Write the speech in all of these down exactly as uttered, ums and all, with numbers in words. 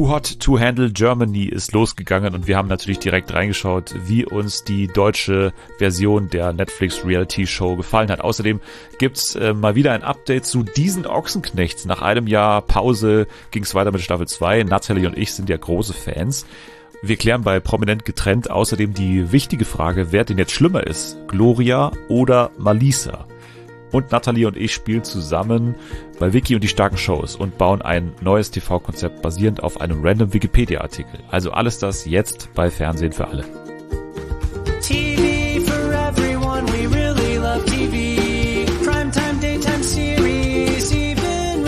Too Hot to Handle Germany ist losgegangen und wir haben natürlich direkt reingeschaut, wie uns die deutsche Version der Netflix-Reality-Show gefallen hat. Außerdem gibt's äh, mal wieder ein Update zu diesen Ochsenknechts. Nach einem Jahr Pause ging's weiter mit Staffel zwei. Natalie und ich sind ja große Fans. Wir klären bei Prominent getrennt außerdem die wichtige Frage, wer denn jetzt schlimmer ist, Gloria oder Malisa. Und Natalie und ich spielen zusammen bei Wiki und die starken Shows und bauen ein neues T V-Konzept basierend auf einem random Wikipedia-Artikel. Also alles das jetzt bei Fernsehen für alle. T V for everyone, we really love T V. Primetime, daytime series, even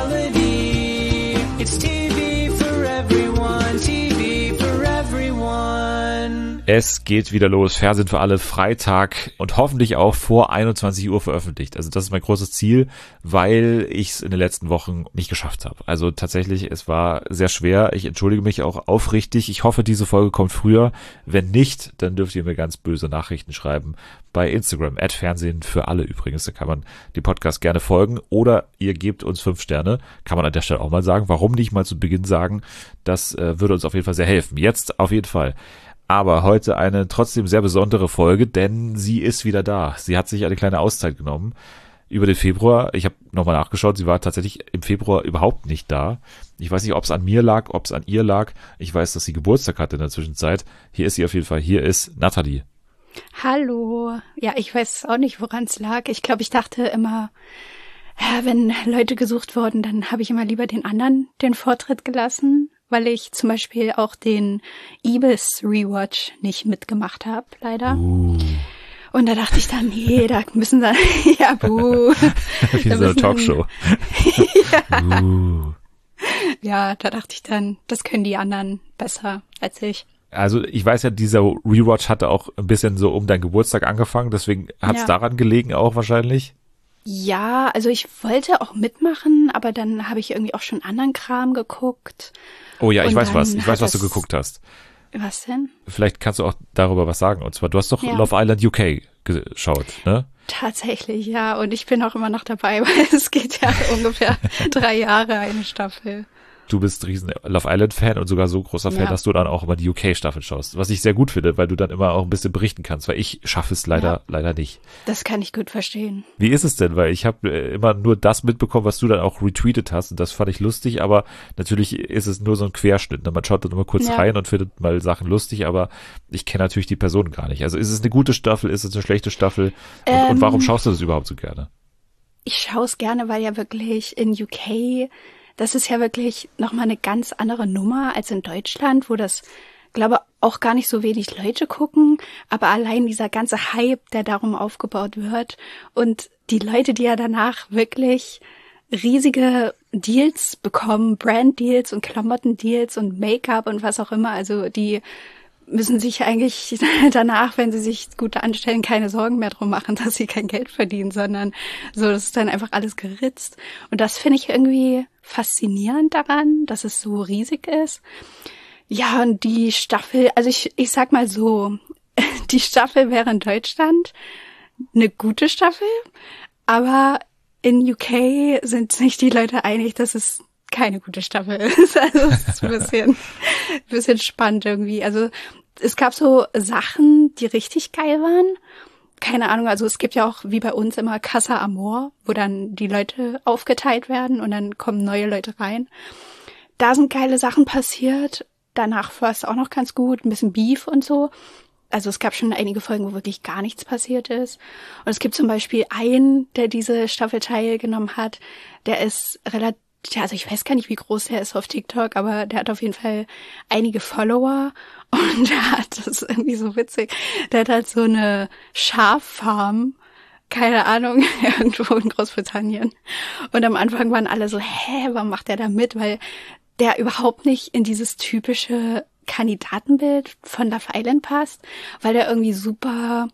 reality. It's T V for everyone, T V for everyone. Es geht wieder los, Fernsehen für alle, Freitag und hoffentlich auch vor einundzwanzig Uhr veröffentlicht. Also das ist mein großes Ziel, weil ich es in den letzten Wochen nicht geschafft habe. Also tatsächlich, es war sehr schwer. Ich entschuldige mich auch aufrichtig. Ich hoffe, diese Folge kommt früher. Wenn nicht, dann dürft ihr mir ganz böse Nachrichten schreiben bei Instagram, at Fernsehen für alle übrigens. Da kann man die Podcast gerne folgen oder ihr gebt uns fünf Sterne. Kann man an der Stelle auch mal sagen. Warum nicht mal zu Beginn sagen? Das äh, würde uns auf jeden Fall sehr helfen. Jetzt auf jeden Fall. Aber heute eine trotzdem sehr besondere Folge, denn sie ist wieder da. Sie hat sich eine kleine Auszeit genommen über den Februar. Ich habe nochmal nachgeschaut, sie war tatsächlich im Februar überhaupt nicht da. Ich weiß nicht, ob es an mir lag, ob es an ihr lag. Ich weiß, dass sie Geburtstag hatte in der Zwischenzeit. Hier ist sie auf jeden Fall. Hier ist Natalie. Hallo. Ja, ich weiß auch nicht, woran es lag. Ich glaube, ich dachte immer, ja, wenn Leute gesucht wurden, dann habe ich immer lieber den anderen den Vortritt gelassen, weil ich zum Beispiel auch den Ibis Rewatch nicht mitgemacht habe, leider. Uh. Und da dachte ich dann, nee, da müssen sie, ja, buh. Wie so eine Talkshow. ja. Uh. ja, da dachte ich dann, das können die anderen besser als ich. Also ich weiß ja, dieser Rewatch hatte auch ein bisschen so um deinen Geburtstag angefangen, deswegen hat es ja. daran gelegen auch wahrscheinlich. Ja, also ich wollte auch mitmachen, aber dann habe ich irgendwie auch schon anderen Kram geguckt. Oh ja, ich weiß was. Ich weiß, was du geguckt hast. Was denn? Vielleicht kannst du auch darüber was sagen. Und zwar, du hast doch ja. Love Island U K geschaut, ne? Tatsächlich, ja. Und ich bin auch immer noch dabei, weil es geht ja ungefähr drei Jahre eine Staffel. Du bist riesen Love Island-Fan und sogar so großer Fan, ja. dass du dann auch immer die U K-Staffel schaust. Was ich sehr gut finde, weil du dann immer auch ein bisschen berichten kannst, weil ich schaffe es leider, ja. leider nicht. Das kann ich gut verstehen. Wie ist es denn? Weil ich habe immer nur das mitbekommen, was du dann auch retweetet hast und das fand ich lustig, aber natürlich ist es nur so ein Querschnitt. Man schaut dann immer kurz ja. rein und findet mal Sachen lustig, aber ich kenne natürlich die Person gar nicht. Also ist es eine gute Staffel, ist es eine schlechte Staffel und, ähm, und warum schaust du das überhaupt so gerne? Ich schaue es gerne, weil ja wirklich in U K das ist ja wirklich nochmal eine ganz andere Nummer als in Deutschland, wo das, glaube auch gar nicht so wenig Leute gucken, aber allein dieser ganze Hype, der darum aufgebaut wird und die Leute, die ja danach wirklich riesige Deals bekommen, Brand-Deals und Klamotten-Deals und Make-up und was auch immer, also die müssen sich eigentlich danach, wenn sie sich gut anstellen, keine Sorgen mehr drum machen, dass sie kein Geld verdienen, sondern so, das ist dann einfach alles geritzt. Und das finde ich irgendwie faszinierend daran, dass es so riesig ist. Ja, und die Staffel, also ich, ich sag mal so, die Staffel wäre in Deutschland eine gute Staffel, aber in U K sind sich die Leute einig, dass es keine gute Staffel ist. Also es ist ein bisschen, ein bisschen spannend irgendwie. Also es gab so Sachen, die richtig geil waren. Keine Ahnung, also es gibt ja auch wie bei uns immer Casa Amor, wo dann die Leute aufgeteilt werden und dann kommen neue Leute rein. Da sind geile Sachen passiert. Danach war es auch noch ganz gut, ein bisschen Beef und so. Also es gab schon einige Folgen, wo wirklich gar nichts passiert ist. Und es gibt zum Beispiel einen, der diese Staffel teilgenommen hat, der ist relativ Ja, also ich weiß gar nicht, wie groß der ist auf TikTok, aber der hat auf jeden Fall einige Follower und der hat, das ist irgendwie so witzig, der hat halt so eine Schaffarm, keine Ahnung, irgendwo in Großbritannien. Und am Anfang waren alle so, hä, warum macht der da mit? Weil der überhaupt nicht in dieses typische Kandidatenbild von Love Island passt, weil der irgendwie super...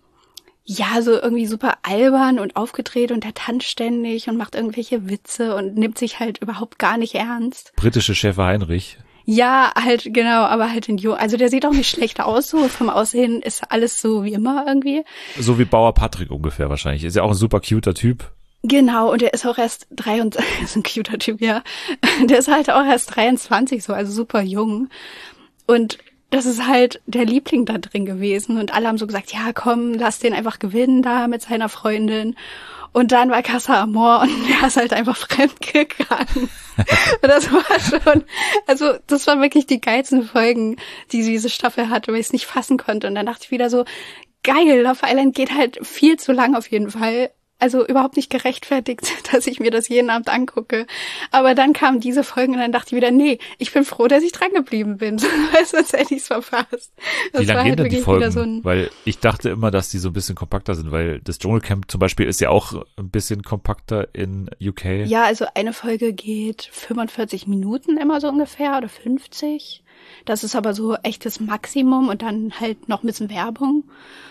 ja, so irgendwie super albern und aufgedreht und der tanzt ständig und macht irgendwelche Witze und nimmt sich halt überhaupt gar nicht ernst. Britische Schäfer Heinrich. Ja, halt, genau, aber halt in Jo. Also der sieht auch nicht schlecht aus, so vom Aussehen ist alles so wie immer irgendwie. So wie Bauer Patrick ungefähr wahrscheinlich. Ist ja auch ein super cuter Typ. Genau, und der ist auch erst dreiundzwanzig, ist ein cuter Typ, ja. Der ist halt auch erst dreiundzwanzig, so, also super jung. Und das ist halt der Liebling da drin gewesen. Und alle haben so gesagt, ja, komm, lass den einfach gewinnen da mit seiner Freundin. Und dann war Casa Amor und der ist halt einfach fremd gegangen. Und das war schon, also das waren wirklich die geilsten Folgen, die diese Staffel hatte, weil ich es nicht fassen konnte. Und dann dachte ich wieder so, geil, Love Island geht halt viel zu lang auf jeden Fall. Also überhaupt nicht gerechtfertigt, dass ich mir das jeden Abend angucke. Aber dann kamen diese Folgen und dann dachte ich wieder, nee, ich bin froh, dass ich dran geblieben bin, weil sonst hätte ich es verpasst. Das Wie lange war gehen halt denn die wirklich Folgen? wieder so ein, Weil ich dachte immer, dass die so ein bisschen kompakter sind, weil das Dschungelcamp zum Beispiel ist ja auch ein bisschen kompakter in U K. ja, also eine Folge geht fünfundvierzig Minuten immer so ungefähr oder fünfzig. Das ist aber so echtes Maximum und dann halt noch ein bisschen Werbung.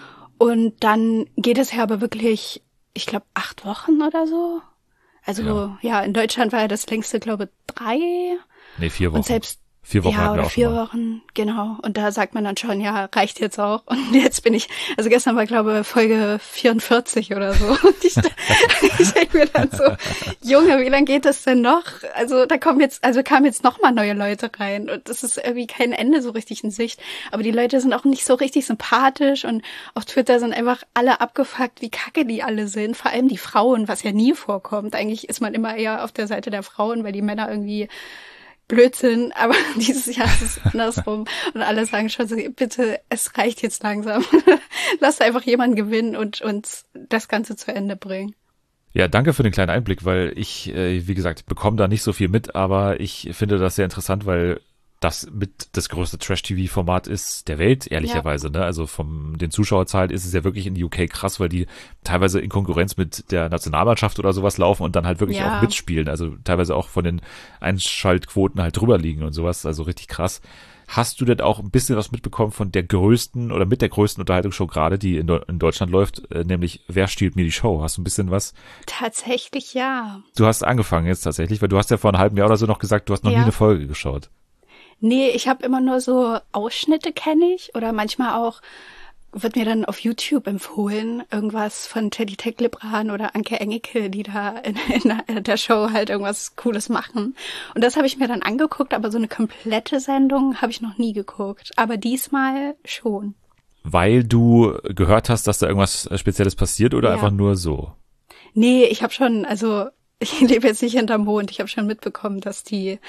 Und dann geht es ja aber wirklich, ich glaube, acht Wochen oder so. Also Ja. ja, in Deutschland war ja das längste, glaube ich, drei. Nee, vier Wochen. Und selbst vier Wochen ja, hatten wir oder auch vier schon mal. Wochen, genau. Und da sagt man dann schon, ja, reicht jetzt auch. Und jetzt bin ich, also gestern war, glaube ich, Folge vierundvierzig oder so. Und ich, ich denke mir dann so, Junge, wie lange geht das denn noch? Also da kommen jetzt, also kamen jetzt nochmal neue Leute rein. Und das ist irgendwie kein Ende so richtig in Sicht. Aber die Leute sind auch nicht so richtig sympathisch. Und auf Twitter sind einfach alle abgefuckt, wie kacke die alle sind. Vor allem die Frauen, was ja nie vorkommt. Eigentlich ist man immer eher auf der Seite der Frauen, weil die Männer irgendwie Blödsinn, aber dieses Jahr ist es andersrum und alle sagen schon so, bitte, es reicht jetzt langsam. Lass einfach jemanden gewinnen und uns das Ganze zu Ende bringen. Ja, danke für den kleinen Einblick, weil ich, äh, wie gesagt, bekomme da nicht so viel mit, aber ich finde das sehr interessant, weil das mit das größte Trash-T V-Format ist der Welt, ehrlicherweise. Ja. Ne? Also von den Zuschauerzahlen ist es ja wirklich in U K krass, weil die teilweise in Konkurrenz mit der Nationalmannschaft oder sowas laufen und dann halt wirklich Ja. auch mitspielen. Also teilweise auch von den Einschaltquoten halt drüber liegen und sowas. Also richtig krass. Hast du denn auch ein bisschen was mitbekommen von der größten oder mit der größten Unterhaltungsshow gerade, die in, Deu- in Deutschland läuft, äh, nämlich Wer stiehlt mir die Show? Hast du ein bisschen was? Tatsächlich ja. Du hast angefangen jetzt tatsächlich, weil du hast ja vor einem halben Jahr oder so noch gesagt, du hast noch Ja. nie eine Folge geschaut. Nee, ich habe immer nur so Ausschnitte, kenne ich. Oder manchmal auch, wird mir dann auf YouTube empfohlen, irgendwas von Teddy Teklebran oder Anke Engelke, die da in, in der Show halt irgendwas Cooles machen. Und das habe ich mir dann angeguckt, aber so eine komplette Sendung habe ich noch nie geguckt. Aber diesmal schon. Weil du gehört hast, dass da irgendwas Spezielles passiert oder Ja. einfach nur so? Nee, ich habe schon, also ich lebe jetzt nicht hinterm Mond. Ich habe schon mitbekommen, dass die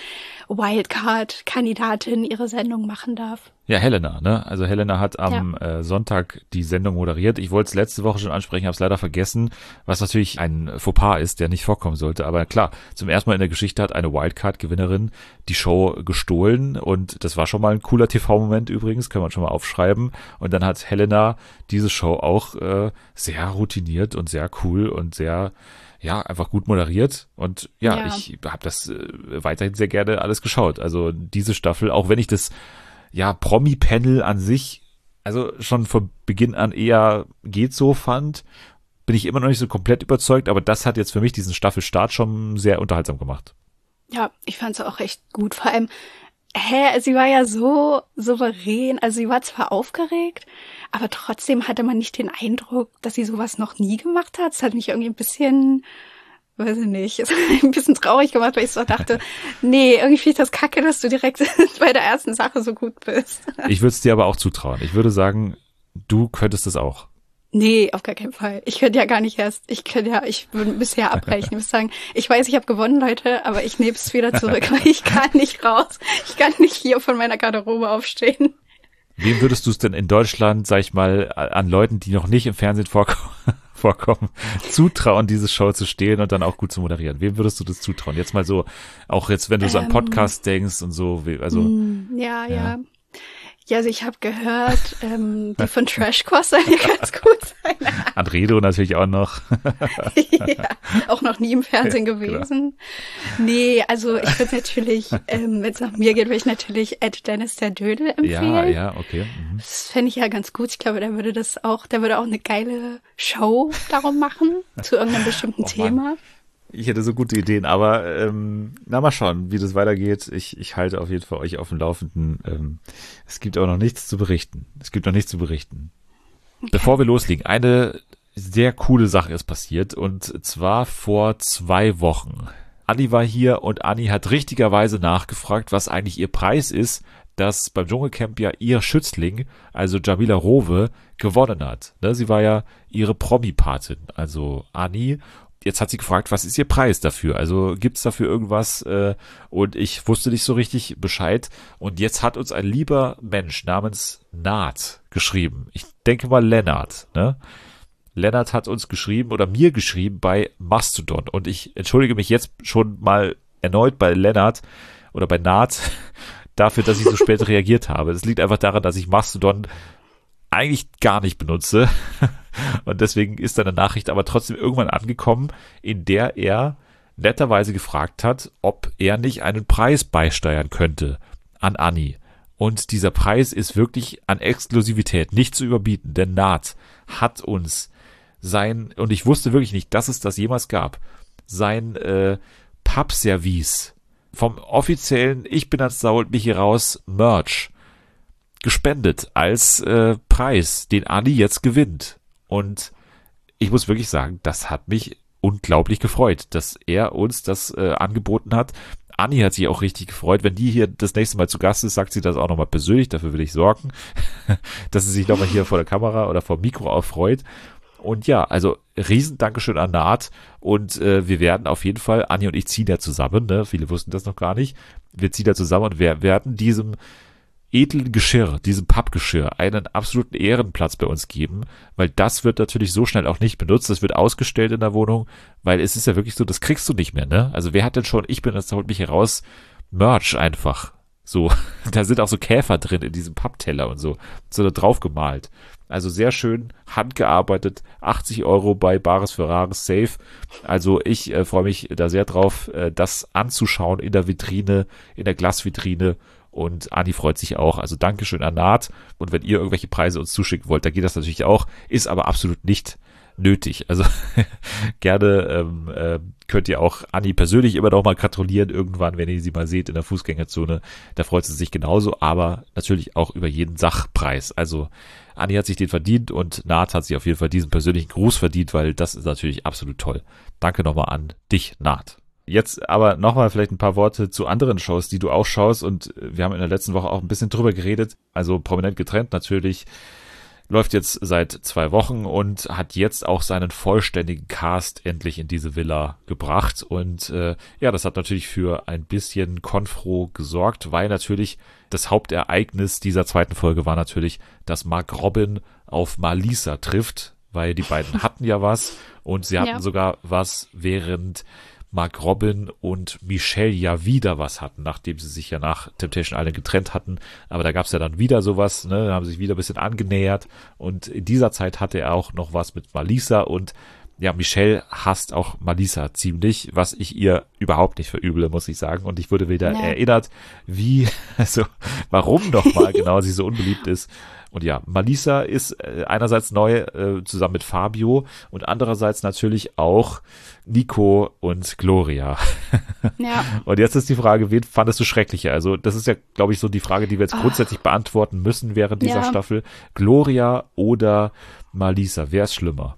Wildcard-Kandidatin ihre Sendung machen darf. Ja, Helena, ne? Also Helena hat am äh, Sonntag die Sendung moderiert. Ich wollte es letzte Woche schon ansprechen, habe es leider vergessen, was natürlich ein Fauxpas ist, der nicht vorkommen sollte. Aber klar, zum ersten Mal in der Geschichte hat eine Wildcard-Gewinnerin die Show gestohlen und das war schon mal ein cooler T V-Moment übrigens, kann man schon mal aufschreiben. Und dann hat Helena diese Show auch äh, sehr routiniert und sehr cool und sehr ja, einfach gut moderiert und ja, Ja. ich habe das äh, weiterhin sehr gerne alles geschaut. Also diese Staffel, auch wenn ich das ja Promi-Panel an sich, also schon von Beginn an eher geht so fand, bin ich immer noch nicht so komplett überzeugt, aber das hat jetzt für mich diesen Staffelstart schon sehr unterhaltsam gemacht. Ja, ich fand es auch echt gut. Vor allem, hä, sie war ja so souverän. Also sie war zwar aufgeregt, aber trotzdem hatte man nicht den Eindruck, dass sie sowas noch nie gemacht hat. Es hat mich irgendwie ein bisschen, weiß ich nicht, es hat mich ein bisschen traurig gemacht, weil ich so dachte, nee, irgendwie finde ich das kacke, dass du direkt bei der ersten Sache so gut bist. Ich würde es dir aber auch zutrauen. Ich würde sagen, du könntest es auch. Nee, auf gar keinen Fall. Ich könnte ja gar nicht erst, ich könnte ja, ich würde bisher abbrechen. Ich muss sagen, ich weiß, ich habe gewonnen, Leute, aber ich nehme es wieder zurück, weil ich kann nicht raus. Ich kann nicht hier von meiner Garderobe aufstehen. Wem würdest du es denn in Deutschland, sag ich mal, an Leuten, die noch nicht im Fernsehen vorkommen, vorkommen, zutrauen, diese Show zu stehlen und dann auch gut zu moderieren? Wem würdest du das zutrauen? Jetzt mal so, auch jetzt, wenn du so an Ähm, Podcast denkst und so, wie- also Mm, Ja, Ja. ja. Ja, also ich habe gehört, ähm, die von Trash Course soll ja ganz gut sein. Andredo natürlich auch noch. Ja, auch noch nie im Fernsehen gewesen. Nee, also ich würde natürlich, ähm, wenn es nach mir geht, würde ich natürlich Ed Dennis der Dödel empfehlen. Ja, ja, okay. Mhm. Das fände ich ja ganz gut. Ich glaube, der würde das auch, der würde auch eine geile Show darum machen, zu irgendeinem bestimmten Oh Mann. Thema. Ich hätte so gute Ideen, aber ähm, na mal schauen, wie das weitergeht. Ich, ich halte auf jeden Fall euch auf dem Laufenden. Ähm, es gibt auch noch nichts zu berichten. Es gibt noch nichts zu berichten. Bevor wir loslegen, eine sehr coole Sache ist passiert und zwar vor zwei Wochen. Anni war hier und Anni hat richtigerweise nachgefragt, was eigentlich ihr Preis ist, dass beim Dschungelcamp ja ihr Schützling, also Jamila Rowe, gewonnen hat. Ne, sie war ja ihre Promi-Patin, also Anni. Jetzt hat sie gefragt, was ist ihr Preis dafür? Also gibt's dafür irgendwas? Äh, und ich wusste nicht so richtig Bescheid. Und jetzt hat uns ein lieber Mensch namens Naht geschrieben. Ich denke mal Lennart, ne? Lennart hat uns geschrieben oder mir geschrieben bei Mastodon. Und ich entschuldige mich jetzt schon mal erneut bei Lennart oder bei Naht dafür, dass ich so spät reagiert habe. Das liegt einfach daran, dass ich Mastodon eigentlich gar nicht benutze. Und deswegen ist seine Nachricht aber trotzdem irgendwann angekommen, in der er netterweise gefragt hat, ob er nicht einen Preis beisteuern könnte an Anni. Und dieser Preis ist wirklich an Exklusivität nicht zu überbieten, denn Naht hat uns sein, und ich wusste wirklich nicht, dass es das jemals gab, sein äh, Pappservice vom offiziellen Ich bin das Sau und mich hier raus Merch gespendet als äh, Preis, den Anni jetzt gewinnt. Und ich muss wirklich sagen, das hat mich unglaublich gefreut, dass er uns das äh, angeboten hat. Anni hat sich auch richtig gefreut. Wenn die hier das nächste Mal zu Gast ist, sagt sie das auch nochmal persönlich. Dafür will ich sorgen, dass sie sich nochmal hier vor der Kamera oder vor dem Mikro auch freut. Und ja, also riesen Dankeschön an Naht. Und äh, wir werden auf jeden Fall, Anni und ich ziehen ja zusammen, ne? Viele wussten das noch gar nicht. Wir ziehen da zusammen und wir werden diesem edlen Geschirr, diesem Pappgeschirr, einen absoluten Ehrenplatz bei uns geben, weil das wird natürlich so schnell auch nicht benutzt, das wird ausgestellt in der Wohnung, weil es ist ja wirklich so, das kriegst du nicht mehr, ne? Also wer hat denn schon, ich bin, das holt mich heraus, Merch einfach, so, da sind auch so Käfer drin in diesem Pappteller und so, so da drauf gemalt. Also sehr schön, handgearbeitet, achtzig Euro bei Bares für Rares safe. Also ich äh, freue mich da sehr drauf, äh, das anzuschauen in der Vitrine, in der Glasvitrine. Und Anni freut sich auch. Also Dankeschön an Naht. Und wenn ihr irgendwelche Preise uns zuschicken wollt, dann geht das natürlich auch. Ist aber absolut nicht nötig. Also gerne ähm, äh, könnt ihr auch Anni persönlich immer noch mal gratulieren irgendwann, wenn ihr sie mal seht in der Fußgängerzone. Da freut sie sich genauso, aber natürlich auch über jeden Sachpreis. Also Anni hat sich den verdient und Naht hat sich auf jeden Fall diesen persönlichen Gruß verdient, weil das ist natürlich absolut toll. Danke nochmal an dich, Naht. Jetzt aber nochmal vielleicht ein paar Worte zu anderen Shows, die du auch schaust, und wir haben in der letzten Woche auch ein bisschen drüber geredet, also Prominent getrennt natürlich, läuft jetzt seit zwei Wochen und hat jetzt auch seinen vollständigen Cast endlich in diese Villa gebracht und äh, ja, das hat natürlich für ein bisschen Konfro gesorgt, weil natürlich das Hauptereignis dieser zweiten Folge war natürlich, dass Mark Robin auf Malisa trifft, weil die beiden hatten ja was und sie hatten ja sogar was, während Mark Robin und Michelle ja wieder was hatten, nachdem sie sich ja nach Temptation Island getrennt hatten. Aber da gab es ja dann wieder sowas, ne, da haben sie sich wieder ein bisschen angenähert. Und in dieser Zeit hatte er auch noch was mit Malisa und ja, Michelle hasst auch Malisa ziemlich, was ich ihr überhaupt nicht verüble, muss ich sagen. Und ich wurde wieder nee. erinnert, wie, also, warum nochmal genau sie so unbeliebt ist. Und ja, Malisa ist äh, einerseits neu äh, zusammen mit Fabio und andererseits natürlich auch Nico und Gloria. Ja. Und jetzt ist die Frage, wen fandest du schrecklicher? Also das ist ja, glaube ich, so die Frage, die wir jetzt oh. grundsätzlich beantworten müssen während dieser ja. Staffel. Gloria oder Malisa, wer ist schlimmer?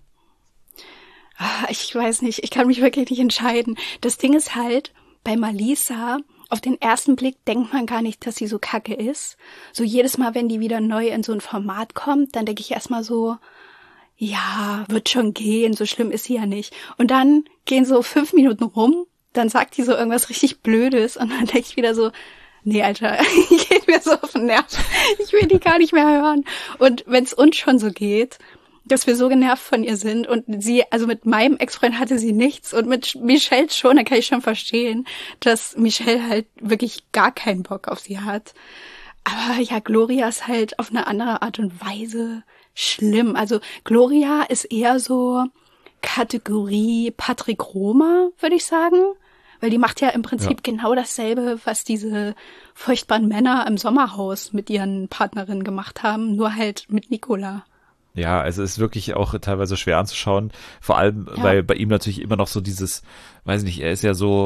Ich weiß nicht, ich kann mich wirklich nicht entscheiden. Das Ding ist halt, bei Malisa, auf den ersten Blick denkt man gar nicht, dass sie so kacke ist. So jedes Mal, wenn die wieder neu in so ein Format kommt, dann denke ich erstmal so, ja, wird schon gehen, so schlimm ist sie ja nicht. Und dann gehen so fünf Minuten rum, dann sagt die so irgendwas richtig Blödes und dann denke ich wieder so, nee, Alter, geht mir so auf den Nerv. Ich will die gar nicht mehr hören. Und wenn es uns schon so geht, dass wir so genervt von ihr sind und sie, also mit meinem Ex-Freund hatte sie nichts und mit Michelle schon, da kann ich schon verstehen, dass Michelle halt wirklich gar keinen Bock auf sie hat. Aber ja, Gloria ist halt auf eine andere Art und Weise schlimm. Also Gloria ist eher so Kategorie Patrick Roma, würde ich sagen. Weil die macht ja im Prinzip ja. genau dasselbe, was diese furchtbaren Männer im Sommerhaus mit ihren Partnerinnen gemacht haben, nur halt mit Nicola. Ja, also es ist wirklich auch teilweise schwer anzuschauen, vor allem, ja. weil bei ihm natürlich immer noch so dieses, weiß nicht, er ist ja so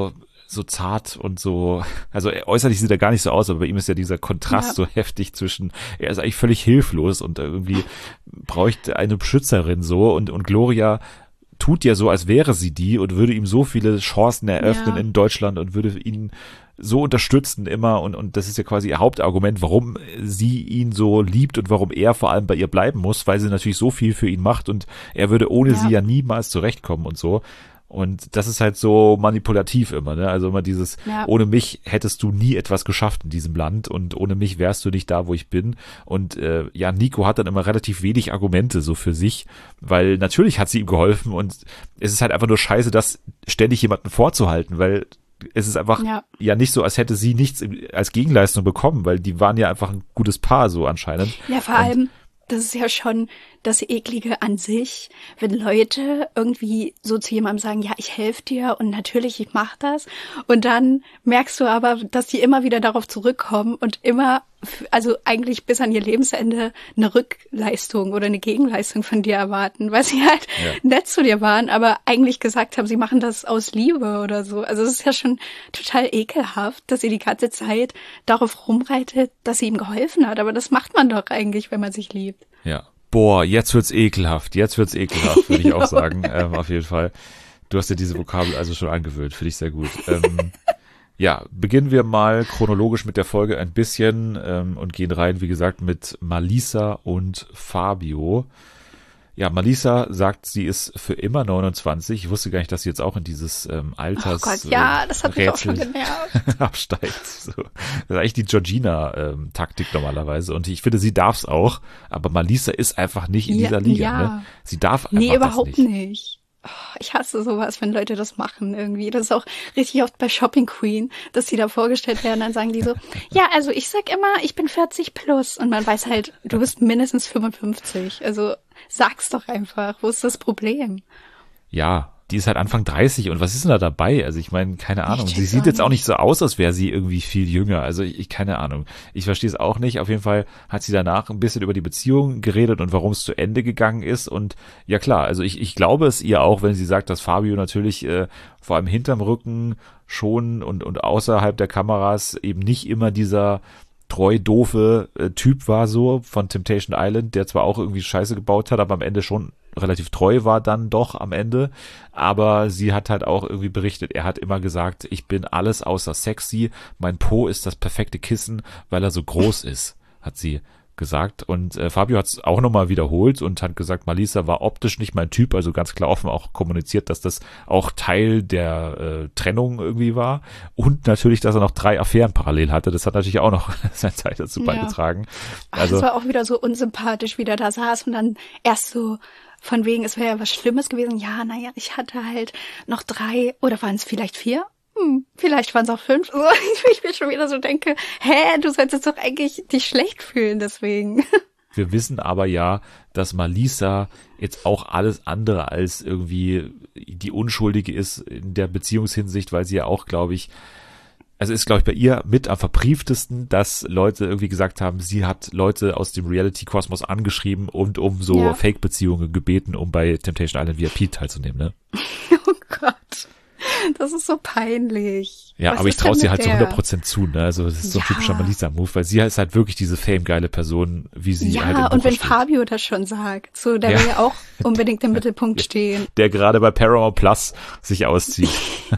so zart und so, also äußerlich sieht er gar nicht so aus, aber bei ihm ist ja dieser Kontrast ja. so heftig zwischen, er ist eigentlich völlig hilflos und irgendwie bräuchte eine Beschützerin so und, und Gloria tut ja so, als wäre sie die und würde ihm so viele Chancen eröffnen ja. in Deutschland und würde ihn so unterstützen immer und, und das ist ja quasi ihr Hauptargument, warum sie ihn so liebt und warum er vor allem bei ihr bleiben muss, weil sie natürlich so viel für ihn macht und er würde ohne ja. sie ja niemals zurechtkommen und so. Und das ist halt so manipulativ immer, ne? Also immer dieses, ja. ohne mich hättest du nie etwas geschafft in diesem Land und ohne mich wärst du nicht da, wo ich bin. Und äh, ja, Nico hat dann immer relativ wenig Argumente so für sich, weil natürlich hat sie ihm geholfen und es ist halt einfach nur scheiße, das ständig jemanden vorzuhalten, weil es ist einfach ja. ja nicht so, als hätte sie nichts als Gegenleistung bekommen, weil die waren ja einfach ein gutes Paar so anscheinend. Ja, vor allem, das ist ja schon das Eklige an sich, wenn Leute irgendwie so zu jemandem sagen, ja, ich helfe dir und natürlich, ich mache das. Und dann merkst du aber, dass die immer wieder darauf zurückkommen und immer, also eigentlich bis an ihr Lebensende eine Rückleistung oder eine Gegenleistung von dir erwarten, weil sie halt ja. nett zu dir waren, aber eigentlich gesagt haben, sie machen das aus Liebe oder so. Also es ist ja schon total ekelhaft, dass sie die ganze Zeit darauf rumreitet, dass sie ihm geholfen hat. Aber das macht man doch eigentlich, wenn man sich liebt. Ja. Boah, jetzt wird's ekelhaft, jetzt wird's ekelhaft, würde ich auch sagen, ähm, auf jeden Fall. Du hast dir diese Vokabel also schon angewöhnt, finde ich sehr gut. Ähm, ja, beginnen wir mal chronologisch mit der Folge ein bisschen ähm, und gehen rein, wie gesagt, mit Malisa und Fabio. Ja, Malisa sagt, sie ist für immer neunundzwanzig. Ich wusste gar nicht, dass sie jetzt auch in dieses ähm, Alters oh Gott, ja, das hat mich auch schon genervt. absteigt. So. Das ist eigentlich die Georgina-Taktik ähm, normalerweise. Und ich finde, sie darf's auch. Aber Malisa ist einfach nicht in ja, dieser Liga. Ja. Ne? Sie darf einfach nee, überhaupt das nicht. nicht. Oh, ich hasse sowas, wenn Leute das machen irgendwie. Das ist auch richtig oft bei Shopping Queen, dass die da vorgestellt werden. Dann sagen die so, ja, also ich sag immer, ich bin vierzig plus. Und man weiß halt, du bist mindestens fünfundfünfzig. Also sag's doch einfach. Wo ist das Problem? Ja, die ist halt Anfang dreißig und was ist denn da dabei? Also ich meine, keine Ahnung. Sie sieht jetzt auch nicht so aus, als wäre sie irgendwie viel jünger. Also ich, ich keine Ahnung. Ich verstehe es auch nicht. Auf jeden Fall hat sie danach ein bisschen über die Beziehung geredet und warum es zu Ende gegangen ist. Und ja klar, also ich, ich glaube es ihr auch, wenn sie sagt, dass Fabio natürlich äh, vor allem hinterm Rücken schon und, und außerhalb der Kameras eben nicht immer dieser treu doofe äh, Typ war so von Temptation Island, der zwar auch irgendwie Scheiße gebaut hat, aber am Ende schon relativ treu war dann doch am Ende, aber sie hat halt auch irgendwie berichtet, er hat immer gesagt, ich bin alles außer sexy, mein Po ist das perfekte Kissen, weil er so groß ist, hat sie gesagt und äh, Fabio hat es auch nochmal wiederholt und hat gesagt, Malisa war optisch nicht mein Typ, also ganz klar offen auch kommuniziert, dass das auch Teil der äh, Trennung irgendwie war und natürlich, dass er noch drei Affären parallel hatte, das hat natürlich auch noch seine Zeit dazu ja. beigetragen. Also, Ach, das war auch wieder so unsympathisch, wie der da saß und dann erst so von wegen, es wäre ja was Schlimmes gewesen, ja, naja, ich hatte halt noch drei oder waren es vielleicht vier? Hm, vielleicht waren es auch fünf. So, ich mir schon wieder so denke, hä, du solltest doch eigentlich dich schlecht fühlen deswegen. Wir wissen aber ja, dass Malisa jetzt auch alles andere als irgendwie die Unschuldige ist in der Beziehungshinsicht, weil sie ja auch, glaube ich, also ist, glaube ich, bei ihr mit am verbrieftesten, dass Leute irgendwie gesagt haben, sie hat Leute aus dem Reality-Kosmos angeschrieben und um so ja. Fake-Beziehungen gebeten, um bei Temptation Island V I P teilzunehmen, ne? Oh Gott. Das ist so peinlich. Ja, Was aber ich traue sie halt der? zu hundert Prozent zu, ne? Also das ist so ein ja. typischer Malisa-Move, weil sie ist halt wirklich diese fame-geile Person, wie sie ja, halt im und Buche wenn steht. Fabio das schon sagt, so, der ja. will ja auch unbedingt im Mittelpunkt stehen. Der gerade bei Paramount Plus sich auszieht.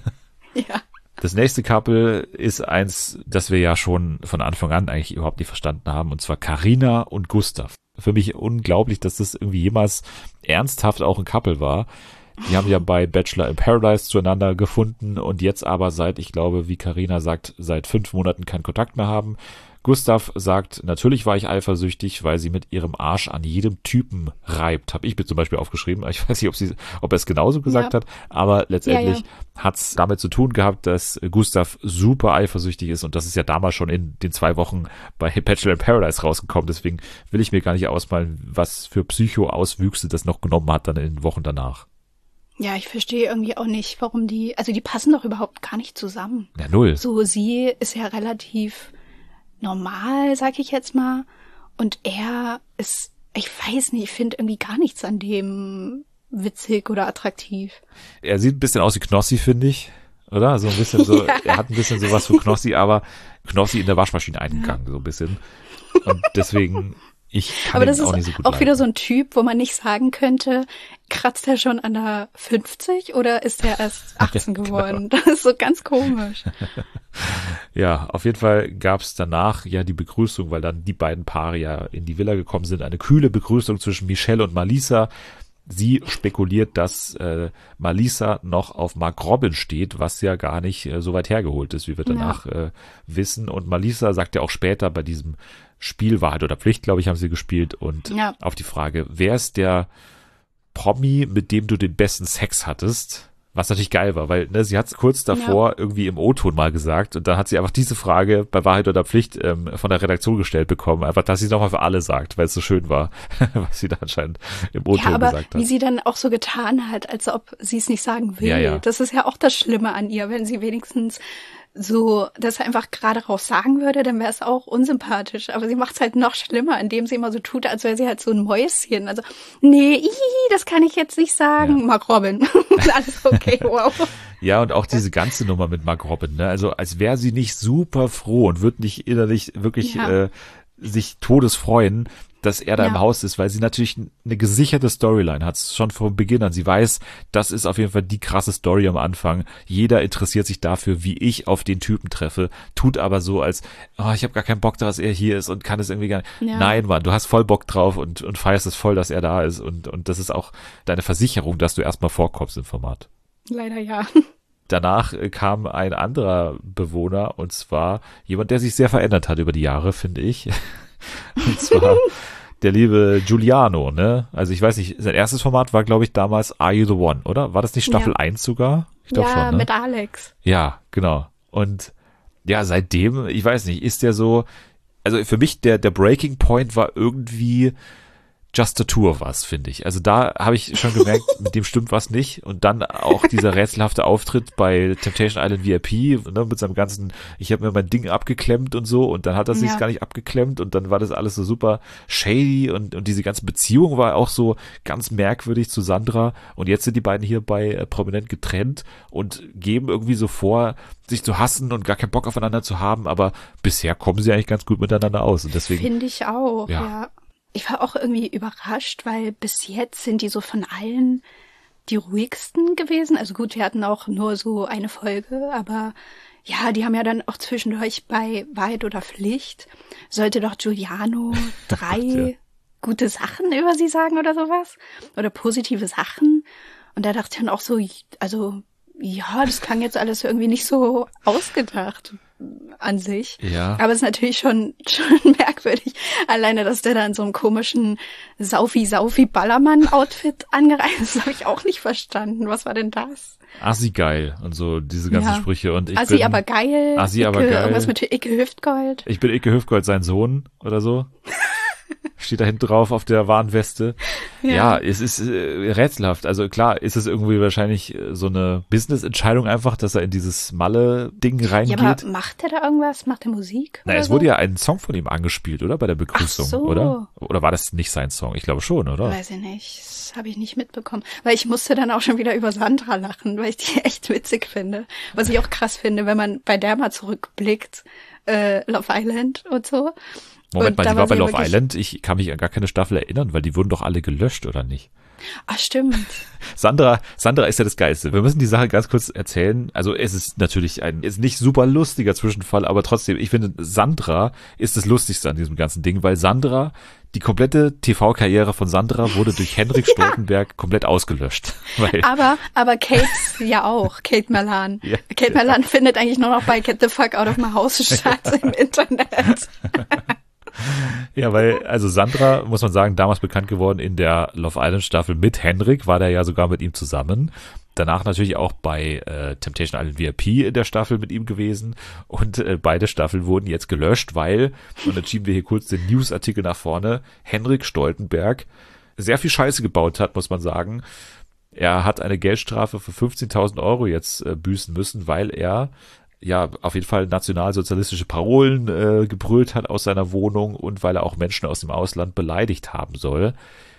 ja. Das nächste Couple ist eins, das wir ja schon von Anfang an eigentlich überhaupt nicht verstanden haben, und zwar Carina und Gustav. Für mich unglaublich, dass das irgendwie jemals ernsthaft auch ein Couple war. Die haben ja bei Bachelor in Paradise zueinander gefunden und jetzt aber seit, ich glaube, wie Carina sagt, seit fünf Monaten keinen Kontakt mehr haben. Gustav sagt, natürlich war ich eifersüchtig, weil sie mit ihrem Arsch an jedem Typen reibt. Habe ich mir zum Beispiel aufgeschrieben. Ich weiß nicht, ob, sie, ob er es genauso gesagt ja. hat, aber letztendlich ja, ja. hat es damit zu tun gehabt, dass Gustav super eifersüchtig ist und das ist ja damals schon in den zwei Wochen bei Bachelor in Paradise rausgekommen. Deswegen will ich mir gar nicht ausmalen, was für Psycho-Auswüchse das noch genommen hat dann in den Wochen danach. Ja, ich verstehe irgendwie auch nicht, warum die, also die passen doch überhaupt gar nicht zusammen. Ja, null. So, sie ist ja relativ normal, sag ich jetzt mal. Und er ist, ich weiß nicht, ich finde irgendwie gar nichts an dem witzig oder attraktiv. Er sieht ein bisschen aus wie Knossi, finde ich. oder? So ein bisschen so, Ja. er hat ein bisschen sowas für Knossi, aber Knossi in der Waschmaschine eingegangen, so ein bisschen. Und deswegen, ich kann Aber ihn das auch ist nicht so gut auch leiden. wieder so ein Typ, wo man nicht sagen könnte, kratzt er schon an der fünfzig oder ist er erst achtzehn Ja, geworden? Das ist so ganz komisch. Ja, auf jeden Fall gab es danach ja die Begrüßung, weil dann die beiden Paare ja in die Villa gekommen sind. Eine kühle Begrüßung zwischen Michelle und Malisa. Sie spekuliert, dass äh, Malisa noch auf Mark Robin steht, was ja gar nicht äh, so weit hergeholt ist, wie wir danach Ja. äh, wissen. Und Malisa sagt ja auch später bei diesem Spiel Wahrheit oder Pflicht, glaube ich, haben sie gespielt. Und Ja. auf die Frage, wer ist der Promi, mit dem du den besten Sex hattest? Was natürlich geil war, weil ne, sie hat es kurz davor irgendwie im O-Ton mal gesagt und dann hat sie einfach diese Frage bei Wahrheit oder Pflicht ähm, von der Redaktion gestellt bekommen, einfach, dass sie es nochmal für alle sagt, weil es so schön war, was sie da anscheinend im O-Ton Ja, aber gesagt hat. wie sie dann auch so getan hat, als ob sie es nicht sagen will. Ja, ja. Das ist ja auch das Schlimme an ihr. Wenn sie wenigstens so das einfach gerade raus sagen würde, dann wäre es auch unsympathisch. Aber sie macht es halt noch schlimmer, indem sie immer so tut, als wäre sie halt so ein Mäuschen. Also, nee, ihi, das kann ich jetzt nicht sagen. Ja. Mark Robin. Alles okay, wow. Ja, und auch diese ganze Nummer mit Mark Robin, ne? Also als wäre sie nicht super froh und würde nicht innerlich wirklich Ja. äh, sich todes freuen, dass er da Ja. im Haus ist, weil sie natürlich eine gesicherte Storyline hat, schon von Beginn an. Sie weiß, das ist auf jeden Fall die krasse Story am Anfang. Jeder interessiert sich dafür, wie ich auf den Typen treffe, tut aber so, als oh, ich habe gar keinen Bock, dass er hier ist und kann es irgendwie gar nicht. Ja. Nein, Mann, du hast voll Bock drauf und, und feierst es voll, dass er da ist und, und das ist auch deine Versicherung, dass du erstmal vorkommst im Format. Leider ja. Danach äh, kam ein anderer Bewohner und zwar jemand, der sich sehr verändert hat über die Jahre, finde ich. Und zwar der liebe Giuliano, ne? Also ich weiß nicht, sein erstes Format war, glaube ich, damals Are You the One, oder? War das nicht Staffel Ja. eins sogar? Ich glaube Ja, schon, ne? mit Alex. Ja, genau. Und ja, seitdem, ich weiß nicht, ist der so, also für mich der, der Breaking Point war irgendwie Just a Two of Us, finde ich. Also da habe ich schon gemerkt, mit dem stimmt was nicht. Und dann auch dieser rätselhafte Auftritt bei Temptation Island V I P, ne, mit seinem ganzen, ich habe mir mein Ding abgeklemmt und so und dann hat er sich Ja. gar nicht abgeklemmt und dann war das alles so super shady und, und diese ganze Beziehung war auch so ganz merkwürdig zu Sandra und jetzt sind die beiden hier bei äh, Prominent getrennt und geben irgendwie so vor, sich zu hassen und gar keinen Bock aufeinander zu haben, aber bisher kommen sie eigentlich ganz gut miteinander aus und deswegen, Finde ich auch, Ja. ja. Ich war auch irgendwie überrascht, weil bis jetzt sind die so von allen die ruhigsten gewesen. Also gut, wir hatten auch nur so eine Folge, aber ja, die haben ja dann auch zwischendurch bei Wahrheit oder Pflicht, sollte doch Giuliano drei Ja. gute Sachen über sie sagen oder sowas. Oder positive Sachen. Und da dachte ich dann auch so, also ja, das klang jetzt alles irgendwie nicht so ausgedacht an sich. Ja. Aber es ist natürlich schon, schon merkwürdig. Alleine, dass der da in so einem komischen Saufi-Saufi-Ballermann-Outfit angereist ist, habe ich auch nicht verstanden. Was war denn das? Assi geil und so diese ganzen Ja. Sprüche und ich Assi bin, aber geil. Assi Icke, aber geil. Irgendwas mit Icke Hüftgold. ich bin Icke Hüftgold, sein Sohn oder so. Steht da hinten drauf auf der Warnweste. Ja, Ja. es ist äh, rätselhaft. Also klar, ist es irgendwie wahrscheinlich äh, so eine Business-Entscheidung einfach, dass er in dieses Malle-Ding Ja, reingeht. aber macht er da irgendwas? Macht er Musik? Na, oder es so? wurde ja ein Song von ihm angespielt, oder? Bei der Begrüßung, Ach so. oder? Oder war das nicht sein Song? Ich glaube schon, oder? Weiß ich nicht. Das habe ich nicht mitbekommen. Weil ich musste dann auch schon wieder über Sandra lachen, weil ich die echt witzig finde. Was ich auch krass finde, wenn man bei der mal zurückblickt, äh, Love Island und so. Moment Und mal, da die war bei sie Love wirklich- Island. Ich kann mich an gar keine Staffel erinnern, weil die wurden doch alle gelöscht, oder nicht? Ah, stimmt. Sandra, Sandra ist ja das Geilste. Wir müssen die Sache ganz kurz erzählen. Also es ist natürlich ein, ist nicht super lustiger Zwischenfall, aber trotzdem, ich finde, Sandra ist das Lustigste an diesem ganzen Ding, weil Sandra, die komplette T V-Karriere von Sandra wurde durch Henrik Stoltenberg komplett ausgelöscht. Weil, Aber, aber Kate ja auch, Kate Malan. Ja, Kate ja. Malan findet eigentlich nur noch bei Get the Fuck Out of My House statt im Internet. ja, weil, also Sandra, muss man sagen, damals bekannt geworden in der Love Island Staffel mit Henrik, war der ja sogar mit ihm zusammen. Danach natürlich auch bei äh, Temptation Island V I P in der Staffel mit ihm gewesen und äh, beide Staffeln wurden jetzt gelöscht, weil, und dann schieben wir hier kurz den Newsartikel nach vorne, Henrik Stoltenberg sehr viel Scheiße gebaut hat, muss man sagen. Er hat eine Geldstrafe für fünfzehntausend Euro jetzt äh, büßen müssen, weil er ja auf jeden Fall nationalsozialistische Parolen äh, gebrüllt hat aus seiner Wohnung und weil er auch Menschen aus dem Ausland beleidigt haben soll.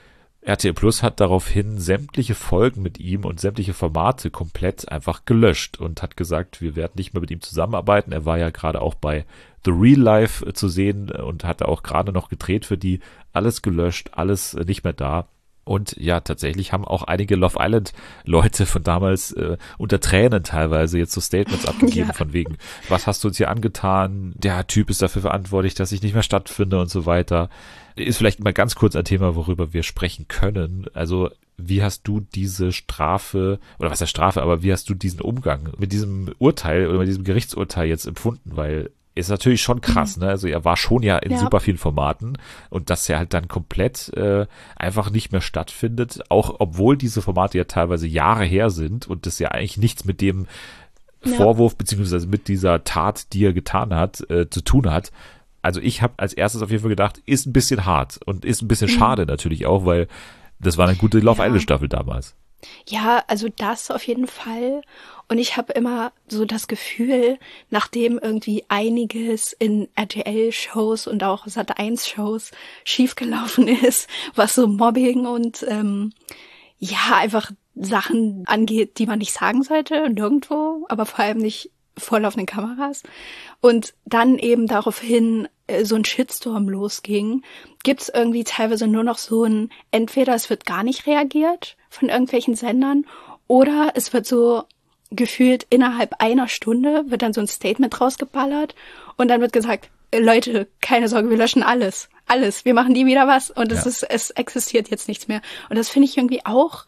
R T L Plus hat daraufhin sämtliche Folgen mit ihm und sämtliche Formate komplett einfach gelöscht und hat gesagt, wir werden nicht mehr mit ihm zusammenarbeiten. Er war ja gerade auch bei The Real Life zu sehen und hatte auch gerade noch gedreht für die. Alles gelöscht, alles nicht mehr da. Und ja, tatsächlich haben auch einige Love Island Leute von damals äh, unter Tränen teilweise jetzt so Statements abgegeben ja. von wegen, was hast du uns hier angetan? Der Typ ist dafür verantwortlich, dass ich nicht mehr stattfinde und so weiter. Ist vielleicht mal ganz kurz ein Thema, worüber wir sprechen können. Also wie hast du diese Strafe, oder was heißt Strafe, aber wie hast du diesen Umgang mit diesem Urteil oder mit diesem Gerichtsurteil jetzt empfunden? Weil ist natürlich schon krass, ne? Also er war schon ja in ja. super vielen Formaten und dass er halt dann komplett äh, einfach nicht mehr stattfindet, auch obwohl diese Formate ja teilweise Jahre her sind und das ja eigentlich nichts mit dem ja. Vorwurf beziehungsweise mit dieser Tat, die er getan hat, äh, zu tun hat. Also ich habe als erstes auf jeden Fall gedacht, ist ein bisschen hart und ist ein bisschen mhm. schade natürlich auch, weil das war eine gute Love Island Staffel damals. Ja, also das auf jeden Fall. Und ich habe immer so das Gefühl, nachdem irgendwie einiges in R T L-Shows und auch Sat eins Shows schiefgelaufen ist, was so Mobbing und ähm, ja, einfach Sachen angeht, die man nicht sagen sollte, nirgendwo, aber vor allem nicht vor laufenden Kameras. Und dann eben daraufhin äh, so ein Shitstorm losging, gibt's irgendwie teilweise nur noch so ein, entweder es wird gar nicht reagiert von irgendwelchen Sendern oder es wird so gefühlt innerhalb einer Stunde wird dann so ein Statement rausgeballert und dann wird gesagt, Leute, keine Sorge, wir löschen alles. Alles. Wir machen nie wieder was und es ja. ist, es existiert jetzt nichts mehr. Und das finde ich irgendwie auch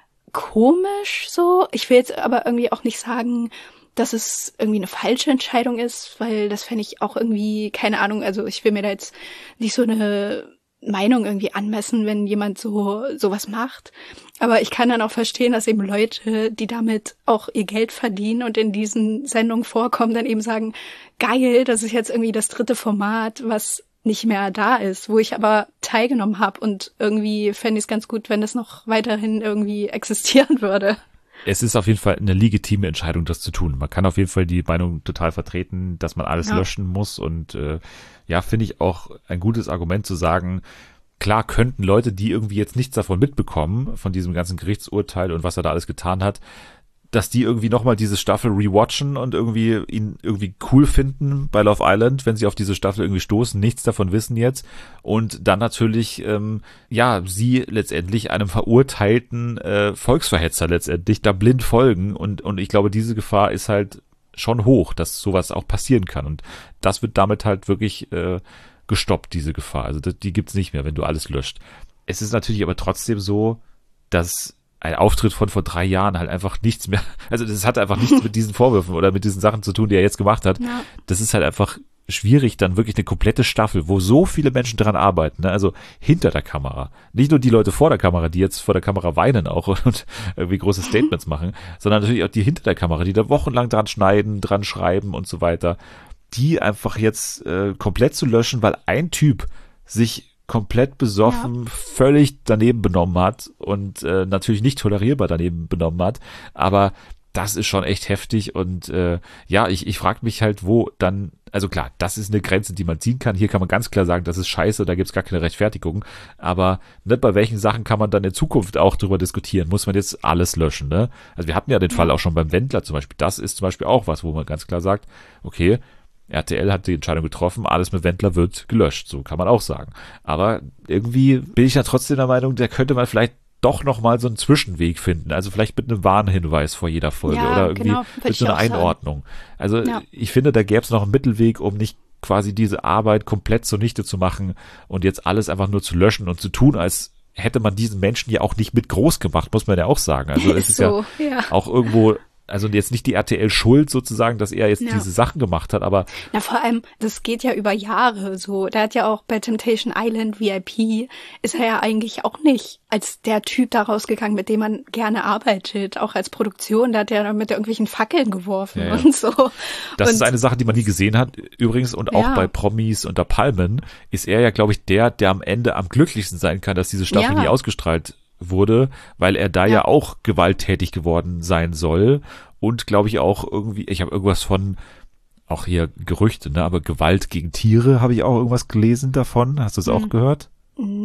komisch so. Ich will jetzt aber irgendwie auch nicht sagen, dass es irgendwie eine falsche Entscheidung ist, weil das fände ich auch irgendwie, keine Ahnung, also ich will mir da jetzt nicht so eine Meinung irgendwie anmessen, wenn jemand so sowas macht. Aber ich kann dann auch verstehen, dass eben Leute, die damit auch ihr Geld verdienen und in diesen Sendungen vorkommen, dann eben sagen, geil, das ist jetzt irgendwie das dritte Format, was nicht mehr da ist, wo ich aber teilgenommen habe und irgendwie fände ich es ganz gut, wenn es noch weiterhin irgendwie existieren würde. Es ist auf jeden Fall eine legitime Entscheidung, das zu tun. Man kann auf jeden Fall die Meinung total vertreten, dass man alles ja. löschen muss und äh, ja, finde ich auch ein gutes Argument zu sagen, klar könnten Leute, die irgendwie jetzt nichts davon mitbekommen, von diesem ganzen Gerichtsurteil und was er da alles getan hat, dass die irgendwie nochmal diese Staffel rewatchen und irgendwie ihn irgendwie cool finden bei Love Island, wenn sie auf diese Staffel irgendwie stoßen, nichts davon wissen jetzt und dann natürlich, ähm, ja, sie letztendlich einem verurteilten äh, Volksverhetzer letztendlich da blind folgen und und ich glaube, diese Gefahr ist halt schon hoch, dass sowas auch passieren kann und das wird damit halt wirklich äh, gestoppt, diese Gefahr. Also das, die gibt's nicht mehr, wenn du alles löscht. Es ist natürlich aber trotzdem so, dass ein Auftritt von vor drei Jahren halt einfach nichts mehr, also das hat einfach nichts mit diesen Vorwürfen oder mit diesen Sachen zu tun, die er jetzt gemacht hat. Ja. Das ist halt einfach schwierig, dann wirklich eine komplette Staffel, wo so viele Menschen dran arbeiten, ne? Also hinter der Kamera. Nicht nur die Leute vor der Kamera, die jetzt vor der Kamera weinen auch und irgendwie große Statements machen, sondern natürlich auch die hinter der Kamera, die da wochenlang dran schneiden, dran schreiben und so weiter, die einfach jetzt äh, komplett zu löschen, weil ein Typ sich komplett besoffen, ja. völlig daneben benommen hat und äh, natürlich nicht tolerierbar daneben benommen hat, aber das ist schon echt heftig und äh, ja, ich, ich frage mich halt, wo dann, also klar, das ist eine Grenze, die man ziehen kann, hier kann man ganz klar sagen, das ist scheiße, da gibt's gar keine Rechtfertigung, aber ne, bei welchen Sachen kann man dann in Zukunft auch drüber diskutieren, muss man jetzt alles löschen, ne? Also wir hatten ja den Fall auch schon beim Wendler zum Beispiel, das ist zum Beispiel auch was, wo man ganz klar sagt, okay, R T L hat die Entscheidung getroffen, alles mit Wendler wird gelöscht, so kann man auch sagen. Aber irgendwie bin ich ja trotzdem der Meinung, da könnte man vielleicht doch nochmal so einen Zwischenweg finden, also vielleicht mit einem Warnhinweis vor jeder Folge ja, oder irgendwie genau, mit so einer Einordnung. Sagen. Also ja. ich finde, da gäbe es noch einen Mittelweg, um nicht quasi diese Arbeit komplett zunichte zu machen und jetzt alles einfach nur zu löschen und zu tun, als hätte man diesen Menschen ja auch nicht mit groß gemacht, muss man ja auch sagen. Also es ist so, ja, ja auch irgendwo, also jetzt nicht die R T L Schuld sozusagen, dass er jetzt ja. diese Sachen gemacht hat, aber na vor allem, das geht ja über Jahre so. Der hat ja auch bei Temptation Island V I P, ist er ja eigentlich auch nicht als der Typ da rausgegangen, mit dem man gerne arbeitet, auch als Produktion. Da hat er mit irgendwelchen Fackeln geworfen ja, ja. und so. Das und ist eine Sache, die man nie gesehen hat übrigens und auch ja. bei Promis unter Palmen ist er ja, glaube ich, der, der am Ende am glücklichsten sein kann, dass diese Staffel ja. nie ausgestrahlt wurde, weil er da ja, ja auch gewalttätig geworden sein soll und glaube ich auch irgendwie, ich habe irgendwas von, auch hier Gerüchte, ne, aber Gewalt gegen Tiere, habe ich auch irgendwas gelesen davon. Hast du es mhm. auch gehört?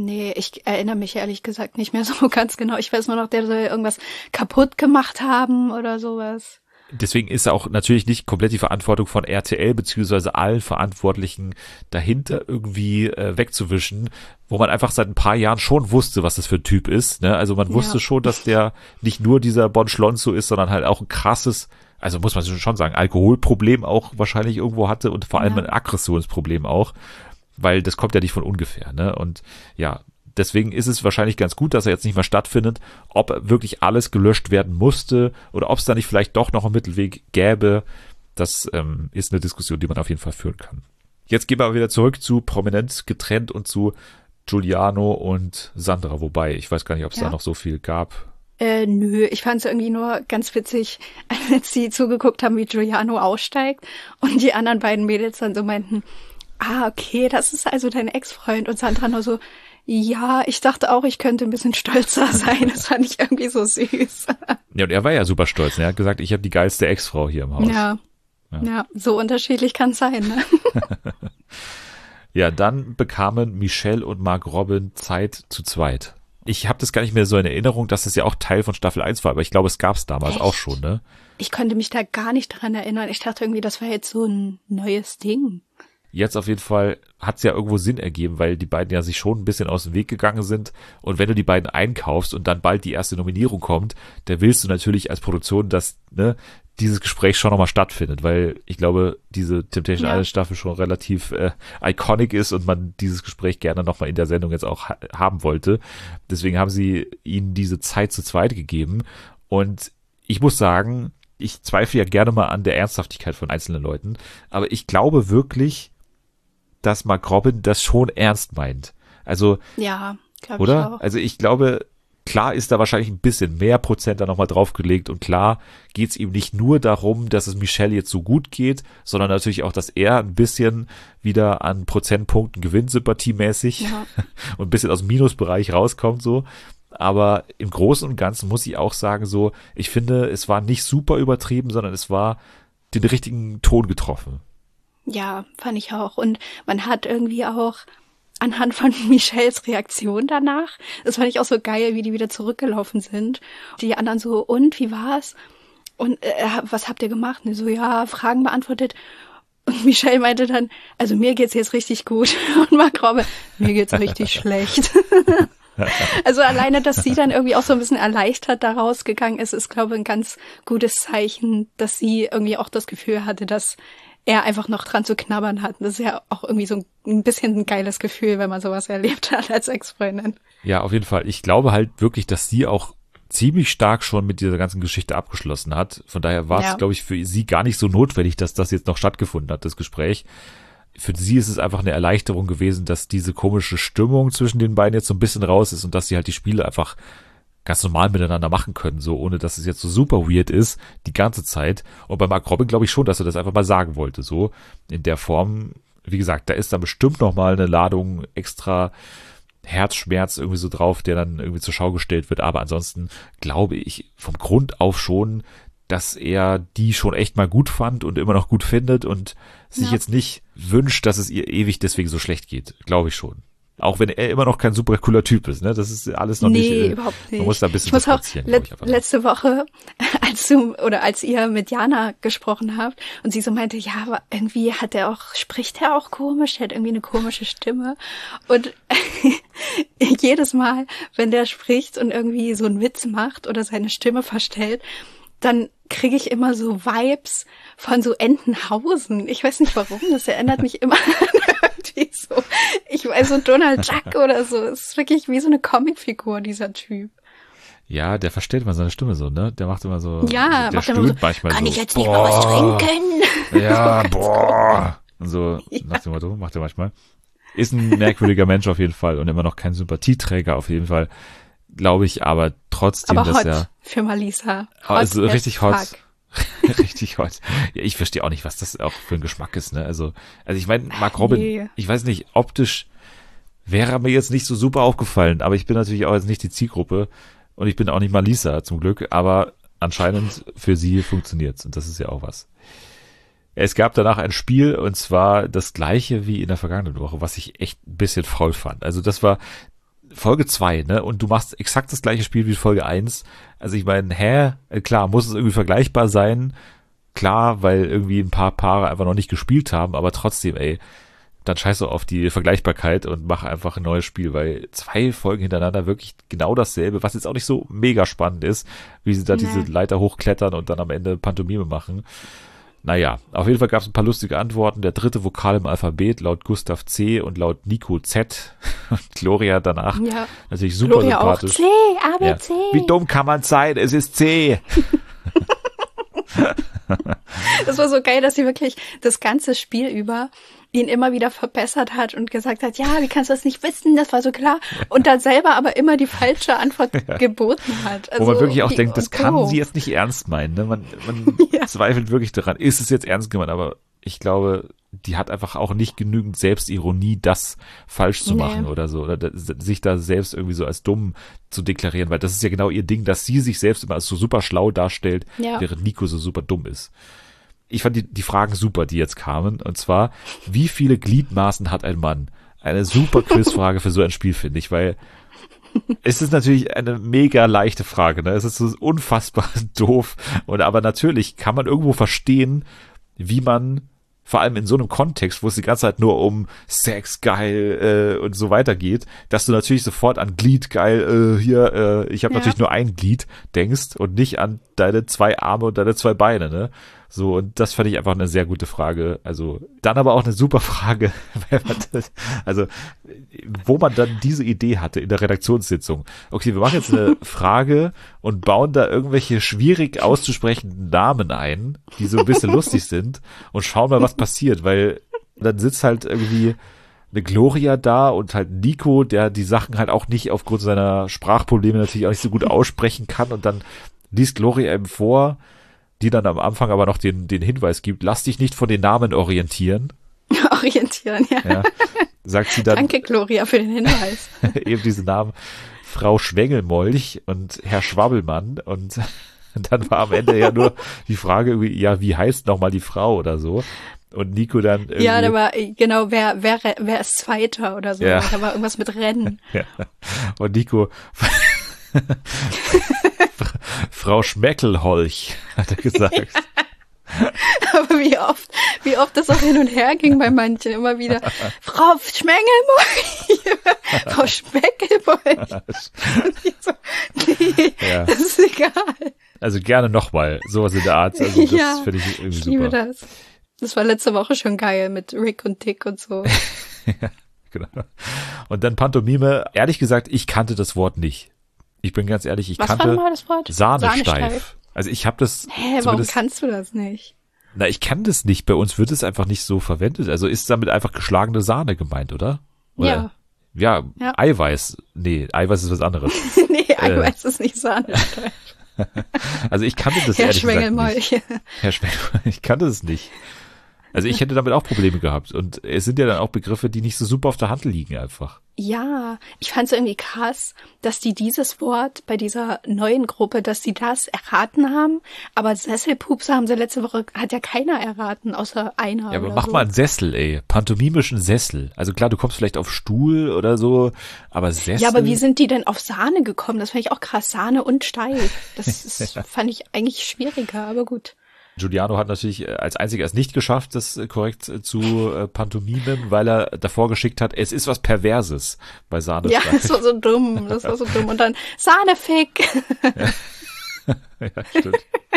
Nee, ich erinnere mich ehrlich gesagt nicht mehr so ganz genau. Ich weiß nur noch, der soll irgendwas kaputt gemacht haben oder sowas. Deswegen ist auch natürlich nicht komplett die Verantwortung von R T L beziehungsweise allen Verantwortlichen dahinter irgendwie äh, wegzuwischen, wo man einfach seit ein paar Jahren schon wusste, was das für ein Typ ist. Ne? Also man wusste Ja. schon, dass der nicht nur dieser Bon Schlonzo ist, sondern halt auch ein krasses, also muss man schon sagen, Alkoholproblem auch wahrscheinlich irgendwo hatte und vor allem Ja. ein Aggressionsproblem auch, weil das kommt ja nicht von ungefähr. Ne? Und ja, deswegen ist es wahrscheinlich ganz gut, dass er jetzt nicht mehr stattfindet. Ob wirklich alles gelöscht werden musste oder ob es da nicht vielleicht doch noch einen Mittelweg gäbe, das ähm, ist eine Diskussion, die man auf jeden Fall führen kann. Jetzt gehen wir aber wieder zurück zu Prominent getrennt und zu Giuliano und Sandra, wobei ich weiß gar nicht, ob es Ja. da noch so viel gab. Äh, nö, ich fand es irgendwie nur ganz witzig, als sie zugeguckt haben, wie Giuliano aussteigt und die anderen beiden Mädels dann so meinten, ah, okay, das ist also dein Ex-Freund. Und Sandra nur so, ja, ich dachte auch, ich könnte ein bisschen stolzer sein. Das fand ich irgendwie so süß. Ja, und er war ja super stolz. Ne? Er hat gesagt, ich habe die geilste Ex-Frau hier im Haus. Ja, Ja. ja, so unterschiedlich kann es sein, ne? Ja, dann bekamen Michelle und Mark Robin Zeit zu zweit. Ich habe das gar nicht mehr so in Erinnerung, dass das ja auch Teil von Staffel eins war, aber ich glaube, es gab es damals Echt? auch schon, ne? Ich konnte mich da gar nicht dran erinnern. Ich dachte irgendwie, das war jetzt so ein neues Ding. Jetzt auf jeden Fall hat es ja irgendwo Sinn ergeben, weil die beiden ja sich schon ein bisschen aus dem Weg gegangen sind. Und wenn du die beiden einkaufst und dann bald die erste Nominierung kommt, dann willst du natürlich als Produktion, dass ne, dieses Gespräch schon nochmal stattfindet, weil ich glaube, diese Temptation Ja. Island Staffel schon relativ äh, iconic ist und man dieses Gespräch gerne nochmal in der Sendung jetzt auch ha- haben wollte. Deswegen haben sie ihnen diese Zeit zu zweit gegeben. Und ich muss sagen, ich zweifle ja gerne mal an der Ernsthaftigkeit von einzelnen Leuten, aber ich glaube wirklich, dass Mark Robin das schon ernst meint. Also, Ja, glaube ich oder? auch. Also ich glaube, klar ist da wahrscheinlich ein bisschen mehr Prozent da nochmal draufgelegt und klar geht's ihm nicht nur darum, dass es Michelle jetzt so gut geht, sondern natürlich auch, dass er ein bisschen wieder an Prozentpunkten gewinnt, sympathiemäßig Ja. und ein bisschen aus dem Minusbereich rauskommt so. Aber im Großen und Ganzen muss ich auch sagen so, ich finde, es war nicht super übertrieben, sondern es war den richtigen Ton getroffen. Ja, fand ich auch. Und man hat irgendwie auch anhand von Michelles Reaktion danach, das fand ich auch so geil, wie die wieder zurückgelaufen sind. Die anderen so, und, wie war's? Und äh, was habt ihr gemacht? Und so, ja, Fragen beantwortet. Und Michelle meinte dann, also mir geht's jetzt richtig gut. Und Mark Robin, mir geht's richtig schlecht. Also alleine, dass sie dann irgendwie auch so ein bisschen erleichtert da rausgegangen ist, ist, glaube ich, ein ganz gutes Zeichen, dass sie irgendwie auch das Gefühl hatte, dass er einfach noch dran zu knabbern hat. Das ist ja auch irgendwie so ein bisschen ein geiles Gefühl, wenn man sowas erlebt hat als Ex-Freundin. Ja, auf jeden Fall. Ich glaube halt wirklich, dass sie auch ziemlich stark schon mit dieser ganzen Geschichte abgeschlossen hat. Von daher war es, Ja. glaube ich, für sie gar nicht so notwendig, dass das jetzt noch stattgefunden hat, das Gespräch. Für sie ist es einfach eine Erleichterung gewesen, dass diese komische Stimmung zwischen den beiden jetzt so ein bisschen raus ist und dass sie halt die Spiele einfach ganz normal miteinander machen können, so ohne dass es jetzt so super weird ist, die ganze Zeit. Und bei Mark Robin glaube ich schon, dass er das einfach mal sagen wollte, so in der Form. Wie gesagt, da ist dann bestimmt noch mal eine Ladung extra Herzschmerz irgendwie so drauf, der dann irgendwie zur Schau gestellt wird. Aber ansonsten glaube ich vom Grund auf schon, dass er die schon echt mal gut fand und immer noch gut findet und sich Ja. jetzt nicht wünscht, dass es ihr ewig deswegen so schlecht geht. Glaube ich schon. Auch wenn er immer noch kein super cooler Typ ist, ne? Das ist alles noch nee, nicht. äh, überhaupt nicht. Man muss da ein bisschen ich muss auch distanzieren, le glaub ich einfach. letzte Woche, als du oder als ihr mit Jana gesprochen habt und sie so meinte, ja, aber irgendwie hat er auch, spricht er auch komisch, der hat irgendwie eine komische Stimme. Und jedes Mal, wenn der spricht und irgendwie so einen Witz macht oder seine Stimme verstellt, dann kriege ich immer so Vibes von so Entenhausen. Ich weiß nicht warum, das erinnert mich immer an irgendwie so, ich weiß, so Donald Duck oder so. Es ist wirklich wie so eine Comicfigur, dieser Typ. Ja, der verstellt mal seine Stimme so, ne? Der macht immer so, Ja, der macht immer so, stöhnt manchmal kann so. ich jetzt nicht mal was trinken? Ja, boah. Und so, nach dem Motto, macht er manchmal. Ist ein merkwürdiger Mensch auf jeden Fall und immer noch kein Sympathieträger auf jeden Fall. Glaube ich, aber trotzdem, Aber dass hot er, für Malisa. Hot also as richtig hot. fuck. Richtig hot. Ja, ich verstehe auch nicht, was das auch für ein Geschmack ist, ne? Also, also ich meine, Mark Robin, Nee. ich weiß nicht, optisch wäre er mir jetzt nicht so super aufgefallen, aber ich bin natürlich auch jetzt nicht die Zielgruppe und ich bin auch nicht Malisa zum Glück, aber anscheinend für sie funktioniert's und das ist ja auch was. Es gab danach ein Spiel und zwar das gleiche wie in der vergangenen Woche, was ich echt ein bisschen faul fand. Also das war Folge zwei, ne? Und du machst exakt das gleiche Spiel wie Folge eins. Also ich meine, hä? Klar, muss es irgendwie vergleichbar sein. Klar, weil irgendwie ein paar Paare einfach noch nicht gespielt haben, aber trotzdem, ey, dann scheiß doch auf die Vergleichbarkeit und mach einfach ein neues Spiel, weil zwei Folgen hintereinander wirklich genau dasselbe, was jetzt auch nicht so mega spannend ist, wie sie da Nee. diese Leiter hochklettern und dann am Ende Pantomime machen. Naja, auf jeden Fall gab es ein paar lustige Antworten. Der dritte Vokal im Alphabet laut Gustav C. und laut Nico Z. Und Gloria danach Ja. natürlich super Gloria auch. sympathisch. C, A, B, Ja. C. Wie dumm kann man sein? Es ist C. Das war so geil, dass sie wirklich das ganze Spiel über ihn immer wieder verbessert hat und gesagt hat, ja, wie kannst du das nicht wissen? Das war so klar. Und dann selber aber immer die falsche Antwort geboten hat. Also, Wo man wirklich auch wie- denkt, das und kann doof. sie jetzt nicht ernst meinen. Ne? Man, man Ja. zweifelt wirklich daran, ist es jetzt ernst gemeint? Aber ich glaube, die hat einfach auch nicht genügend Selbstironie, das falsch zu Nee. machen oder so. Oder da, sich da selbst irgendwie so als dumm zu deklarieren. Weil das ist ja genau ihr Ding, dass sie sich selbst immer als so super schlau darstellt, Ja. während Nico so super dumm ist. Ich fand die, die Fragen super, die jetzt kamen. Und zwar, wie viele Gliedmaßen hat ein Mann? Eine super Quizfrage für so ein Spiel, finde ich, weil es ist natürlich eine mega leichte Frage, ne? Es ist so unfassbar doof. Und aber natürlich kann man irgendwo verstehen, wie man vor allem in so einem Kontext, wo es die ganze Zeit nur um Sex geil äh, und so weiter geht, dass du natürlich sofort an Glied geil, äh, hier, äh, ich habe Ja. natürlich nur ein Glied denkst und nicht an deine zwei Arme und deine zwei Beine, ne? So, und das fand ich einfach eine sehr gute Frage. Also, dann aber auch eine super Frage, weil man das, also, wo man dann diese Idee hatte in der Redaktionssitzung. Okay, wir machen jetzt eine Frage und bauen da irgendwelche schwierig auszusprechenden Namen ein, die so ein bisschen lustig sind und schauen mal, was passiert, weil dann sitzt halt irgendwie eine Gloria da und halt Nico, der die Sachen halt auch nicht aufgrund seiner Sprachprobleme natürlich auch nicht so gut aussprechen kann und dann liest Gloria eben vor, die dann am Anfang aber noch den, den Hinweis gibt, lass dich nicht von den Namen orientieren. Orientieren, ja. Ja, sagt sie dann Danke, Gloria, für den Hinweis. eben diese Namen Frau Schwengelmolch und Herr Schwabbelmann und dann war am Ende ja nur die Frage irgendwie, ja, wie heißt nochmal die Frau oder so? Und Nico dann irgendwie, Ja, da war, genau, wer, wer, wer ist Zweiter oder so. Ja. Da war irgendwas mit Rennen. ja. Und Nico Frau Schmeckelholch, hat er gesagt. Aber wie oft, wie oft das auch hin und her ging bei manchen. Immer wieder, Frau Schmengelmolch, Frau Speckelmolch. Und ich so, nee, Ja. das ist egal. Also gerne nochmal, sowas in der Art. Also das Ja, finde ich irgendwie Ich liebe super. das. Das war letzte Woche schon geil mit Rick und Dick und so. Genau. Und dann Pantomime. Ehrlich gesagt, ich kannte das Wort nicht. Ich bin ganz ehrlich, ich Was war kannte nochmal das Wort? Sahnesteif. Sahnesteif. Also ich habe das Hä, warum zumindest, kannst du das nicht? na, ich kann das nicht. Bei uns wird es einfach nicht so verwendet. Also ist damit einfach geschlagene Sahne gemeint, oder? Oder? Ja, Ja. Eiweiß. Nee, Eiweiß ist was anderes. Nee, Eiweiß ist nicht Sahnesteif. Also ich kannte das Herr ehrlich gesagt nicht. Schwengelmolch. Herr Schwengelmolch, ich kannte das nicht. Also ich hätte damit auch Probleme gehabt. Und es sind ja dann auch Begriffe, die nicht so super auf der Hand liegen einfach. Ja, ich fand es irgendwie krass, dass die dieses Wort bei dieser neuen Gruppe, dass die das erraten haben. Aber Sesselpupse haben sie letzte Woche, hat ja keiner erraten, außer einer. Ja, aber oder mach so. mal einen Sessel, ey. Pantomimischen Sessel. Also klar, du kommst vielleicht auf Stuhl oder so, aber Sessel. Ja, aber wie sind die denn auf Sahne gekommen? Das fand ich auch krass. Sahne und steif. Das ist, fand ich eigentlich schwieriger, aber gut. Giuliano hat natürlich äh, als einziger es nicht geschafft, das äh, korrekt äh, zu äh, pantomimen, weil er davor geschickt hat, es ist was Perverses bei Sahne. Ja, das war so dumm. Das war so dumm. Und dann Sahnefick. Ja, stimmt.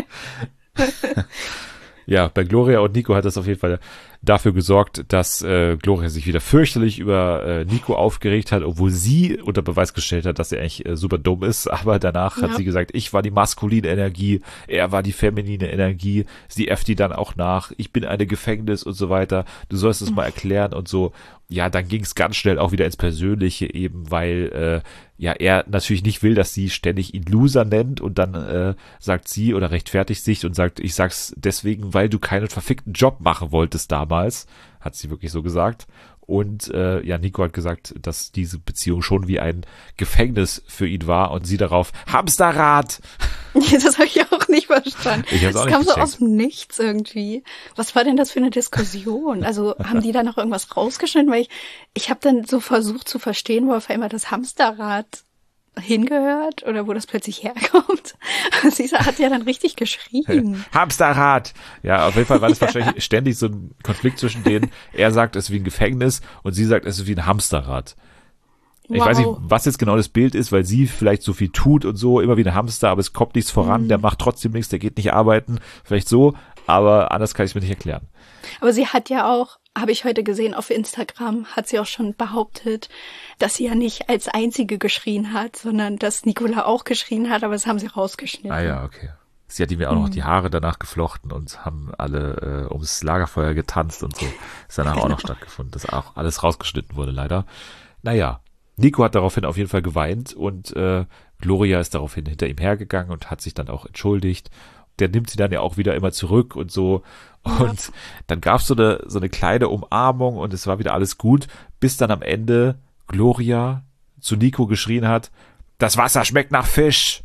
Ja, bei Gloria und Nico hat das auf jeden Fall dafür gesorgt, dass äh, Gloria sich wieder fürchterlich über äh, Nico aufgeregt hat, obwohl sie unter Beweis gestellt hat, dass er eigentlich äh, super dumm ist. Aber danach hat Ja. sie gesagt, ich war die maskuline Energie, er war die feminine Energie. Sie äfft die dann auch nach, ich bin eine Gefängnis und so weiter. Du sollst es mal erklären und so. Ja, dann ging es ganz schnell auch wieder ins Persönliche eben, weil äh, ja er natürlich nicht will, dass sie ständig ihn Loser nennt und dann äh, sagt sie oder rechtfertigt sich und sagt, ich sag's deswegen, weil du keinen verfickten Job machen wolltest damals, hat sie wirklich so gesagt. Und äh, ja, Nico hat gesagt, dass diese Beziehung schon wie ein Gefängnis für ihn war und sie darauf, Hamsterrad! Das habe ich auch nicht verstanden. Ich hab's das auch nicht kam so gecheckt. aus dem Nichts irgendwie. Was war denn das für eine Diskussion? Also haben die da noch irgendwas rausgeschnitten? Weil ich, ich habe dann so versucht zu verstehen, wo auf einmal das Hamsterrad hingehört oder wo das plötzlich herkommt. Sie hat ja dann richtig geschrien. Hamsterrad! Ja, auf jeden Fall war das wahrscheinlich ständig so ein Konflikt zwischen denen. Er sagt, es ist wie ein Gefängnis und sie sagt, es ist wie ein Hamsterrad. Ich Wow. weiß nicht, was jetzt genau das Bild ist, weil sie vielleicht so viel tut und so, immer wie ein Hamster, aber es kommt nichts voran, Mhm. der macht trotzdem nichts, der geht nicht arbeiten, vielleicht so, aber anders kann ich es mir nicht erklären. Aber sie hat ja auch, habe ich heute gesehen auf Instagram, hat sie auch schon behauptet, dass sie ja nicht als Einzige geschrien hat, sondern dass Nicola auch geschrien hat, aber das haben sie rausgeschnitten. Ah ja, okay. Sie hat ihm ja auch noch die Haare danach geflochten und haben alle äh, ums Lagerfeuer getanzt und so. Ist danach auch noch stattgefunden, dass auch alles rausgeschnitten wurde, leider. Naja, Nico hat daraufhin auf jeden Fall geweint und äh, Gloria ist daraufhin hinter ihm hergegangen und hat sich dann auch entschuldigt. Der nimmt sie dann ja auch wieder immer zurück und so. Und dann gab es so eine, so eine kleine Umarmung und es war wieder alles gut, bis dann am Ende Gloria zu Nico geschrien hat, das Wasser schmeckt nach Fisch.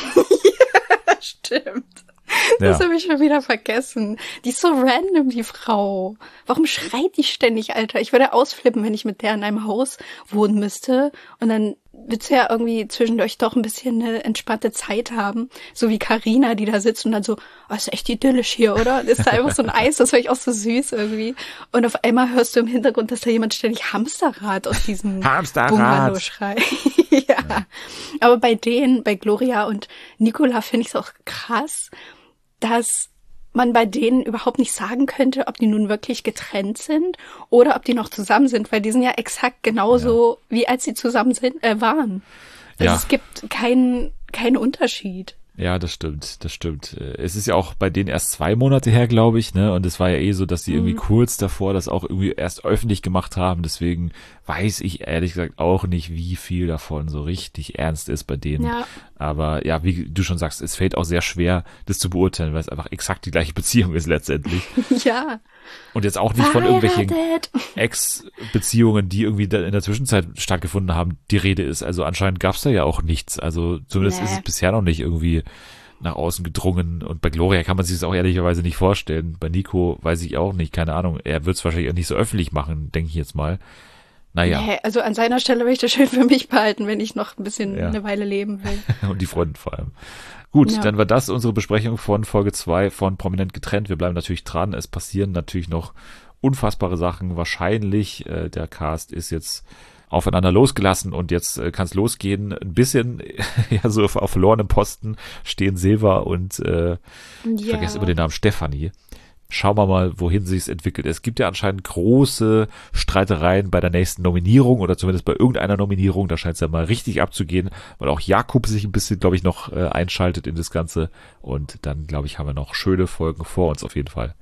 Stimmt. Das Ja. habe ich schon wieder vergessen. Die ist so random, die Frau. Warum schreit die ständig, Alter? Ich würde ausflippen, wenn ich mit der in einem Haus wohnen müsste. Und dann willst du ja irgendwie zwischendurch doch ein bisschen eine entspannte Zeit haben. So wie Carina, die da sitzt und dann so, oh, ist echt idyllisch hier, oder? Ist da einfach so ein Eis, das finde ich auch so süß irgendwie. Und auf einmal hörst du im Hintergrund, dass da jemand ständig Hamsterrad aus diesem Hamsterrad. Bungalow schreit. ja. Aber bei denen, bei Gloria und Nicola finde ich es auch krass, dass man bei denen überhaupt nicht sagen könnte, ob die nun wirklich getrennt sind oder ob die noch zusammen sind, weil die sind ja exakt genauso, wie als sie zusammen sind, äh, waren. Also Ja. es gibt keinen keinen Unterschied. Ja, das stimmt, das stimmt. Es ist ja auch bei denen erst zwei Monate her, glaube ich, ne? Und es war ja eh so, dass die irgendwie kurz davor das auch irgendwie erst öffentlich gemacht haben. Deswegen weiß ich ehrlich gesagt auch nicht, wie viel davon so richtig ernst ist bei denen. Ja. Aber ja, wie du schon sagst, es fällt auch sehr schwer, das zu beurteilen, weil es einfach exakt die gleiche Beziehung ist letztendlich. Ja. Und jetzt auch nicht von irgendwelchen Verheiratet. Ex-Beziehungen, die irgendwie da in der Zwischenzeit stattgefunden haben, die Rede ist. Also anscheinend gab es da ja auch nichts. Also zumindest Nee. ist es bisher noch nicht irgendwie nach außen gedrungen. Und bei Gloria kann man sich das auch ehrlicherweise nicht vorstellen. Bei Nico weiß ich auch nicht, keine Ahnung. Er wird es wahrscheinlich auch nicht so öffentlich machen, denke ich jetzt mal. Naja, Nee, also an seiner Stelle will ich das schön für mich behalten, wenn ich noch ein bisschen Ja. eine Weile leben will. und die Freundin vor allem. Gut, Ja. dann war das unsere Besprechung von Folge zwei von Prominent getrennt. Wir bleiben natürlich dran. Es passieren natürlich noch unfassbare Sachen. Wahrscheinlich, äh, der Cast ist jetzt aufeinander losgelassen und jetzt äh, kann es losgehen. Ein bisschen ja so auf, auf verlorenem Posten stehen Silva und äh, ich Ja. vergesse immer den Namen Stefanie. Schauen wir mal, wohin sich es entwickelt. Es gibt ja anscheinend große Streitereien bei der nächsten Nominierung oder zumindest bei irgendeiner Nominierung. Da scheint es ja mal richtig abzugehen, weil auch Jakob sich ein bisschen, glaube ich, noch äh, einschaltet in das Ganze. Und dann, glaube ich, haben wir noch schöne Folgen vor uns auf jeden Fall.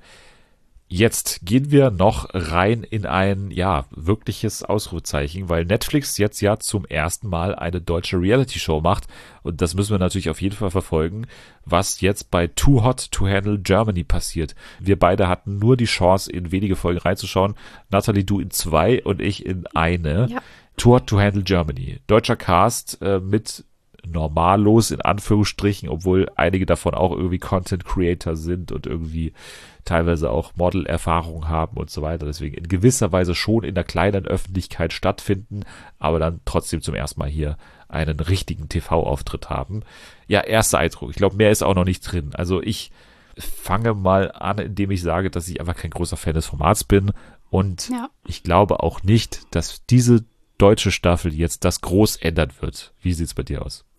Jetzt gehen wir noch rein in ein, ja, wirkliches Ausrufezeichen, weil Netflix jetzt ja zum ersten Mal eine deutsche Reality-Show macht und das müssen wir natürlich auf jeden Fall verfolgen, was jetzt bei Too Hot to Handle Germany passiert. Wir beide hatten nur die Chance, in wenige Folgen reinzuschauen. Natalie, du in zwei und ich in eine. Ja. Too Hot to Handle Germany. Deutscher Cast äh, mit normallos in Anführungsstrichen, obwohl einige davon auch irgendwie Content Creator sind und irgendwie teilweise auch Model-Erfahrung haben und so weiter. Deswegen in gewisser Weise schon in der kleinen Öffentlichkeit stattfinden, aber dann trotzdem zum ersten Mal hier einen richtigen T V-Auftritt haben. Ja, erster Eindruck. Ich glaube, mehr ist auch noch nicht drin. Also ich fange mal an, indem ich sage, dass ich einfach kein großer Fan des Formats bin und Ja. ich glaube auch nicht, dass diese deutsche Staffel jetzt das groß ändern wird. Wie sieht's bei dir aus?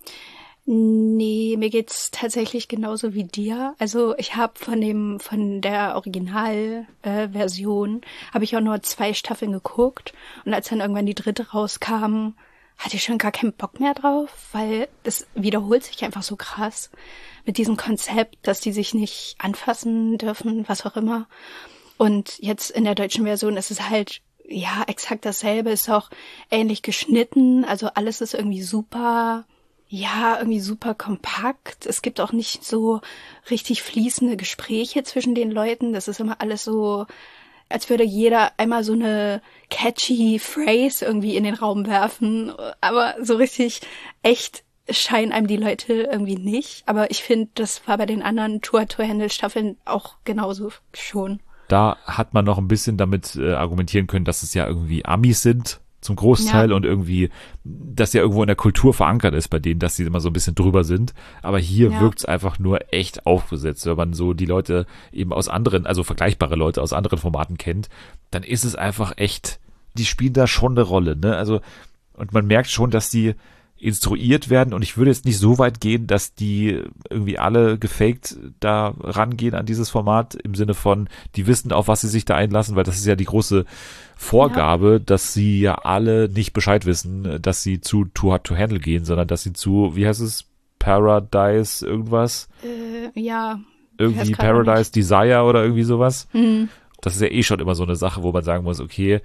Nee, mir geht's tatsächlich genauso wie dir. Also ich habe von dem von der Originalversion äh, Version habe ich auch nur zwei Staffeln geguckt und als dann irgendwann die dritte rauskam, hatte ich schon gar keinen Bock mehr drauf, weil das wiederholt sich einfach so krass mit diesem Konzept, dass die sich nicht anfassen dürfen, was auch immer. Und jetzt in der deutschen Version ist es halt ja exakt dasselbe, ist auch ähnlich geschnitten, also alles ist irgendwie super. Ja, irgendwie super kompakt. Es gibt auch nicht so richtig fließende Gespräche zwischen den Leuten. Das ist immer alles so als würde jeder einmal so eine catchy Phrase irgendwie in den Raum werfen. Aber so richtig echt scheinen einem die Leute irgendwie nicht. Aber ich finde, das war bei den anderen Tour-to-Handle-Staffeln auch genauso schon. Da hat man noch ein bisschen damit äh, argumentieren können, dass es ja irgendwie Amis sind zum Großteil ja. und irgendwie, dass ja irgendwo in der Kultur verankert ist bei denen, dass sie immer so ein bisschen drüber sind. Aber hier ja. wirkt es einfach nur echt aufgesetzt. Wenn man so die Leute eben aus anderen, also vergleichbare Leute aus anderen Formaten kennt, dann ist es einfach echt, die spielen da schon eine Rolle, ne? Also, und man merkt schon, dass die instruiert werden und ich würde jetzt nicht so weit gehen, dass die irgendwie alle gefaked da rangehen an dieses Format im Sinne von, die wissen, auf was sie sich da einlassen, weil das ist ja die große Vorgabe, ja. dass sie ja alle nicht Bescheid wissen, dass sie zu Too Hot to Handle gehen, sondern dass sie zu, wie heißt es, Paradise irgendwas? Äh, ja. Irgendwie Paradise Desire oder irgendwie sowas. Mhm. Das ist ja eh schon immer so eine Sache, wo man sagen muss, okay,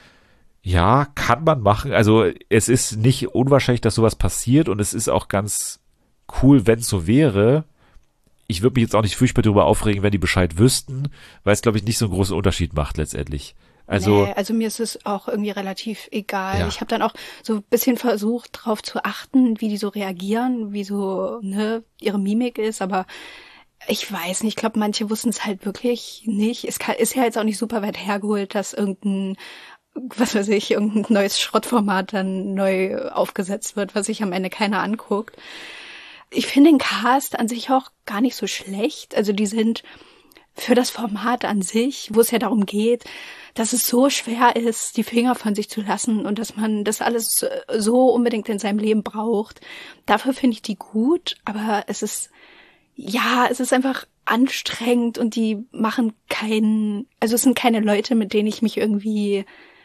ja, kann man machen. Also es ist nicht unwahrscheinlich, dass sowas passiert und es ist auch ganz cool, wenn es so wäre. Ich würde mich jetzt auch nicht furchtbar darüber aufregen, wenn die Bescheid wüssten, weil es, glaube ich, nicht so einen großen Unterschied macht letztendlich. Also, nee, also mir ist es auch irgendwie relativ egal. Ja. Ich habe dann auch so ein bisschen versucht, drauf zu achten, wie die so reagieren, wie so ne ihre Mimik ist, aber ich weiß nicht, ich glaube, manche wussten es halt wirklich nicht. Es kann, ist ja jetzt auch nicht super weit hergeholt, dass irgendein was weiß ich, irgendein neues Schrottformat dann neu aufgesetzt wird, was sich am Ende keiner anguckt. Ich finde den Cast an sich auch gar nicht so schlecht. Also die sind für das Format an sich, wo es ja darum geht, dass es so schwer ist, die Finger von sich zu lassen und dass man das alles so unbedingt in seinem Leben braucht. Dafür finde ich die gut, aber es ist, ja, es ist einfach anstrengend und die machen keinen, also es sind keine Leute, mit denen ich mich irgendwie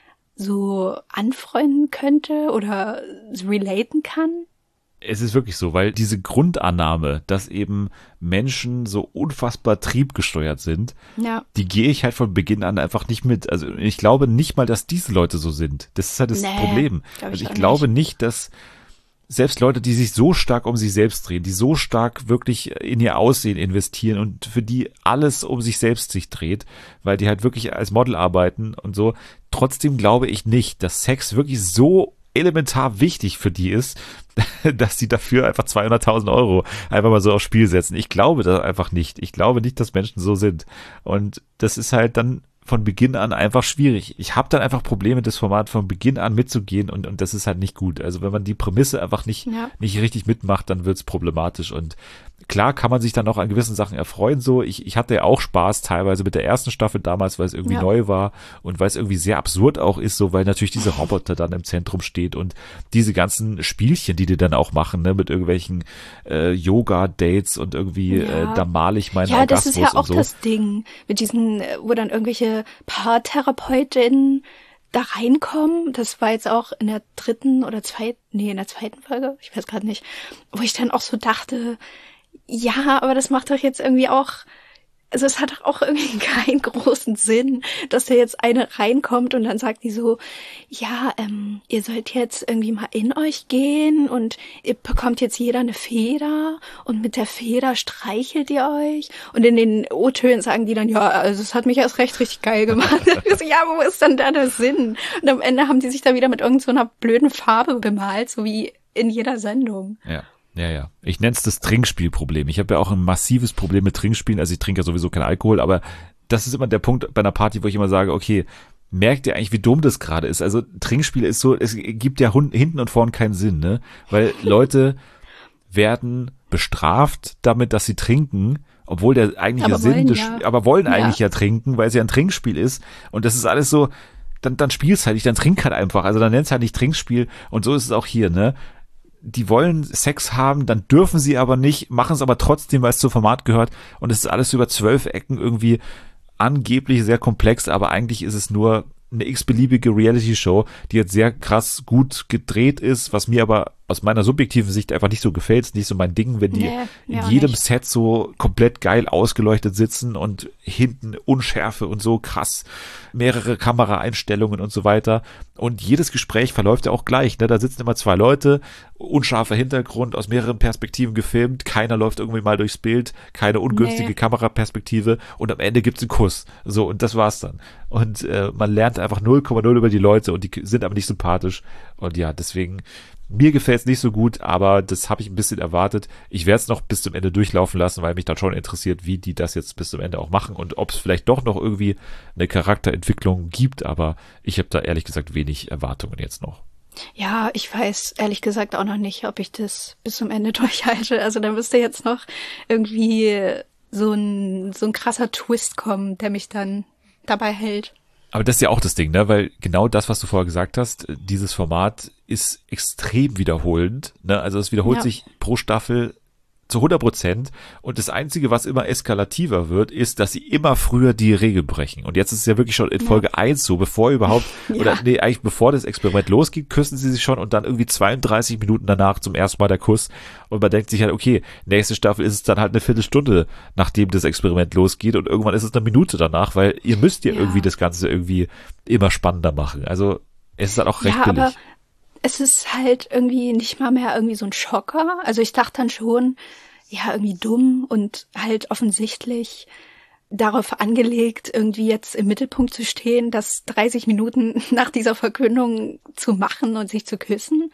so anfreunden könnte oder relaten kann. Es ist wirklich so, weil diese Grundannahme, dass eben Menschen so unfassbar triebgesteuert sind, ja. die gehe ich halt von Beginn an einfach nicht mit. Also ich glaube nicht mal, dass diese Leute so sind. Das ist halt das nee, Problem. Glaub ich also ich nicht. glaube nicht, dass selbst Leute, die sich so stark um sich selbst drehen, die so stark wirklich in ihr Aussehen investieren und für die alles um sich selbst sich dreht, weil die halt wirklich als Model arbeiten und so, trotzdem glaube ich nicht, dass Sex wirklich so elementar wichtig für die ist, dass sie dafür einfach zweihunderttausend Euro einfach mal so aufs Spiel setzen. Ich glaube das einfach nicht. Ich glaube nicht, dass Menschen so sind. Und das ist halt dann von Beginn an einfach schwierig. Ich habe dann einfach Probleme, das Format von Beginn an mitzugehen und, und das ist halt nicht gut. Also wenn man die Prämisse einfach nicht, ja. nicht richtig mitmacht, dann wird's problematisch und klar kann man sich dann auch an gewissen Sachen erfreuen. So, ich, ich hatte ja auch Spaß teilweise mit der ersten Staffel damals, weil es irgendwie ja. neu war und weil es irgendwie sehr absurd auch ist, so weil natürlich diese Roboter dann im Zentrum steht und diese ganzen Spielchen, die die dann auch machen, ne, mit irgendwelchen äh, Yoga-Dates und irgendwie ja. äh, da male ich meinen ja, Orgasmus das ist ja auch und so. das Ding mit diesen, wo dann irgendwelche Paartherapeutinnen da reinkommen. Das war jetzt auch in der dritten oder zweiten, nee, in der zweiten Folge, ich weiß gerade nicht, wo ich dann auch so dachte, ja, aber das macht doch jetzt irgendwie auch, also es hat doch auch irgendwie keinen großen Sinn, dass da jetzt eine reinkommt und dann sagt die so, ja, ähm, ihr sollt jetzt irgendwie mal in euch gehen und ihr bekommt jetzt jeder eine Feder und mit der Feder streichelt ihr euch und in den O-Tönen sagen die dann, ja, also es hat mich erst recht richtig geil gemacht. So, ja, wo ist denn da der Sinn? Und am Ende haben die sich da wieder mit irgend so einer blöden Farbe bemalt, so wie in jeder Sendung. Ja. Ja, ja. Ich nenne es das Trinkspielproblem. Ich habe ja auch ein massives Problem mit Trinkspielen. Also ich trinke ja sowieso keinen Alkohol, aber das ist immer der Punkt bei einer Party, wo ich immer sage, okay, merkt ihr eigentlich, wie dumm das gerade ist? Also Trinkspiel ist so, es gibt ja hinten und vorn keinen Sinn, ne? Weil Leute werden bestraft damit, dass sie trinken, obwohl der eigentliche aber Sinn, wollen, des, ja. aber wollen Ja. eigentlich ja trinken, weil es ja ein Trinkspiel ist. Und das ist alles so, dann, dann spiel's halt nicht, dann trink halt einfach. Also dann nenn's halt nicht Trinkspiel. Und so ist es auch hier, ne? Die wollen Sex haben, dann dürfen sie aber nicht, machen es aber trotzdem, weil es zum Format gehört und es ist alles über zwölf Ecken irgendwie angeblich sehr komplex, aber eigentlich ist es nur eine x-beliebige Reality-Show, die jetzt sehr krass gut gedreht ist, was mir aber aus meiner subjektiven Sicht einfach nicht so gefällt, ist nicht so mein Ding, wenn die Nee, in mir auch jedem nicht. Set so komplett geil ausgeleuchtet sitzen und hinten Unschärfe und so krass, mehrere Kameraeinstellungen und so weiter. Und jedes Gespräch verläuft ja auch gleich, ne? Da sitzen immer zwei Leute, unscharfer Hintergrund, aus mehreren Perspektiven gefilmt, keiner läuft irgendwie mal durchs Bild, keine ungünstige Nee. Kameraperspektive und am Ende gibt's einen Kuss. So, und das war's dann. Und äh, man lernt einfach null Komma null über die Leute und die sind aber nicht sympathisch. Und ja, deswegen, mir gefällt's nicht so gut, aber das habe ich ein bisschen erwartet. Ich werde es noch bis zum Ende durchlaufen lassen, weil mich dann schon interessiert, wie die das jetzt bis zum Ende auch machen und ob es vielleicht doch noch irgendwie eine Charakterentwicklung gibt, aber ich habe da ehrlich gesagt wenig Erwartungen jetzt noch. Ja, ich weiß ehrlich gesagt auch noch nicht, ob ich das bis zum Ende durchhalte. Also da müsste jetzt noch irgendwie so ein, so ein krasser Twist kommen, der mich dann dabei hält. Aber das ist ja auch das Ding, ne? Weil genau das, was du vorher gesagt hast, dieses Format ist extrem wiederholend, ne? Also es wiederholt Ja. sich pro Staffel zu hundert Prozent und das Einzige, was immer eskalativer wird, ist, dass sie immer früher die Regel brechen. Und jetzt ist es ja wirklich schon in Folge eins so, bevor überhaupt, Ja. oder nee, eigentlich bevor das Experiment losgeht, küssen sie sich schon und dann irgendwie zweiunddreißig Minuten danach zum ersten Mal der Kuss und man denkt sich halt, okay, nächste Staffel ist es dann halt eine Viertelstunde, nachdem das Experiment losgeht und irgendwann ist es eine Minute danach, weil ihr müsst ja, Ja. irgendwie das Ganze irgendwie immer spannender machen. Also es ist halt auch recht Ja, billig. aber es ist halt irgendwie nicht mal mehr irgendwie so ein Schocker. Also ich dachte dann schon, ja, irgendwie dumm und halt offensichtlich darauf angelegt, irgendwie jetzt im Mittelpunkt zu stehen, das dreißig Minuten nach dieser Verkündung zu machen und sich zu küssen.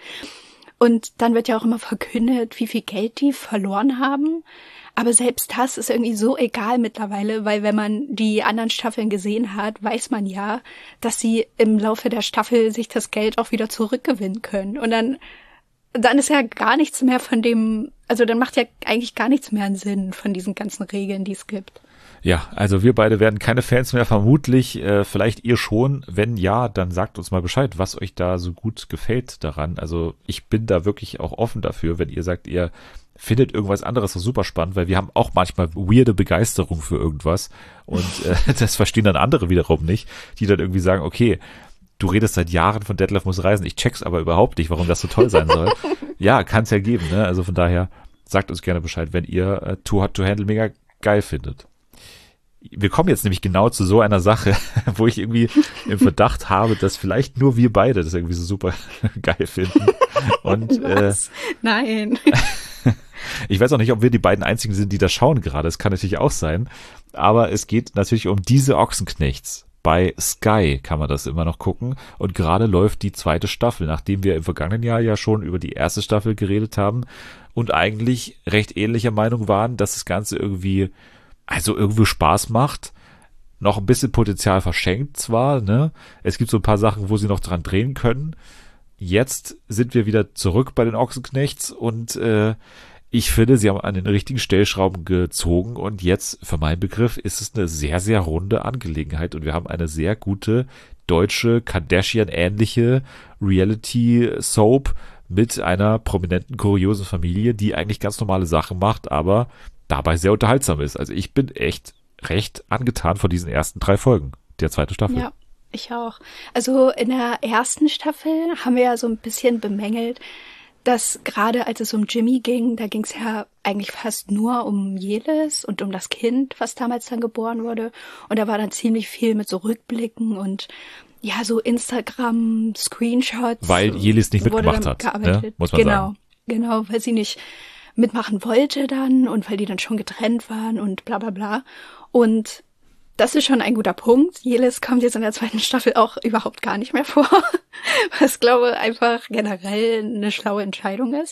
Und dann wird ja auch immer verkündet, wie viel Geld die verloren haben. Aber selbst das ist irgendwie so egal mittlerweile, weil wenn man die anderen Staffeln gesehen hat, weiß man ja, dass sie im Laufe der Staffel sich das Geld auch wieder zurückgewinnen können. Und dann, dann ist ja gar nichts mehr von dem, also dann macht ja eigentlich gar nichts mehr einen Sinn von diesen ganzen Regeln, die es gibt. Ja, also wir beide werden keine Fans mehr, vermutlich, äh, vielleicht ihr schon. Wenn ja, dann sagt uns mal Bescheid, was euch da so gut gefällt daran. Also ich bin da wirklich auch offen dafür, wenn ihr sagt, ihr findet irgendwas anderes so super spannend, weil wir haben auch manchmal weirde Begeisterung für irgendwas und äh, das verstehen dann andere wiederum nicht, die dann irgendwie sagen, okay, du redest seit Jahren von Detlef muss reisen, ich check's aber überhaupt nicht, warum das so toll sein soll. Ja, kann's ja geben, ne? Also von daher sagt uns gerne Bescheid, wenn ihr äh, Too Hot to Handle mega geil findet. Wir kommen jetzt nämlich genau zu so einer Sache, wo ich irgendwie im Verdacht habe, dass vielleicht nur wir beide das irgendwie so super geil finden. Und äh, Was? Nein. ich weiß auch nicht, ob wir die beiden einzigen sind, die das schauen gerade. Das kann natürlich auch sein. Aber es geht natürlich um diese Ochsenknechts. Bei Sky kann man das immer noch gucken. Und gerade läuft die zweite Staffel, nachdem wir im vergangenen Jahr ja schon über die erste Staffel geredet haben und eigentlich recht ähnlicher Meinung waren, dass das Ganze irgendwie, also irgendwie Spaß macht. Noch ein bisschen Potenzial verschenkt zwar, ne? Es gibt so ein paar Sachen, wo sie noch dran drehen können. Jetzt sind wir wieder zurück bei den Ochsenknechts und äh, ich finde, sie haben an den richtigen Stellschrauben gezogen und jetzt, für meinen Begriff, ist es eine sehr, sehr runde Angelegenheit und wir haben eine sehr gute deutsche, Kardashian-ähnliche Reality-Soap mit einer prominenten, kuriosen Familie, die eigentlich ganz normale Sachen macht, aber dabei sehr unterhaltsam ist. Also ich bin echt recht angetan von diesen ersten drei Folgen der zweiten Staffel. Ja, ich auch. Also in der ersten Staffel haben wir ja so ein bisschen bemängelt, dass gerade als es um Jimmy ging, da ging es ja eigentlich fast nur um Jelis und um das Kind, was damals dann geboren wurde. Und da war dann ziemlich viel mit so Rückblicken und ja, so Instagram-Screenshots. Weil Jelis nicht wurde mitgemacht dann hat, gearbeitet. ne? Muss man genau, sagen. Genau, weil sie nicht mitmachen wollte dann und weil die dann schon getrennt waren und bla bla bla. Und das ist schon ein guter Punkt. Jelis kommt jetzt in der zweiten Staffel auch überhaupt gar nicht mehr vor, was, glaube ich, einfach generell eine schlaue Entscheidung ist.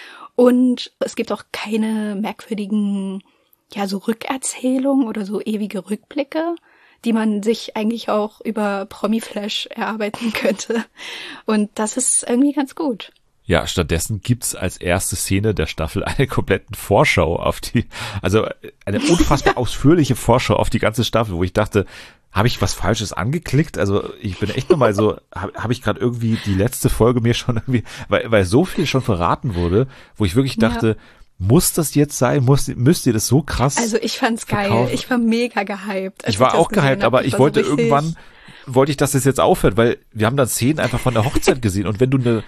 Und es gibt auch keine merkwürdigen, ja, so Rückerzählungen oder so ewige Rückblicke, die man sich eigentlich auch über Promiflash erarbeiten könnte. Und das ist irgendwie ganz gut. Ja, stattdessen gibt's als erste Szene der Staffel eine kompletten Vorschau auf die, also eine unfassbar ausführliche Vorschau auf die ganze Staffel, wo ich dachte, habe ich was Falsches angeklickt? Also ich bin echt nochmal so, habe hab ich gerade irgendwie die letzte Folge mir schon irgendwie, weil, weil so viel schon verraten wurde, wo ich wirklich dachte, ja. Muss das jetzt sein? Muss, müsst ihr das so krass Also ich fand's verkaufen? geil. Ich war mega gehypt. Ich war auch gehypt, aber ich wollte irgendwann, wollte ich, dass das jetzt aufhört, weil wir haben dann Szenen einfach von der Hochzeit gesehen und wenn du eine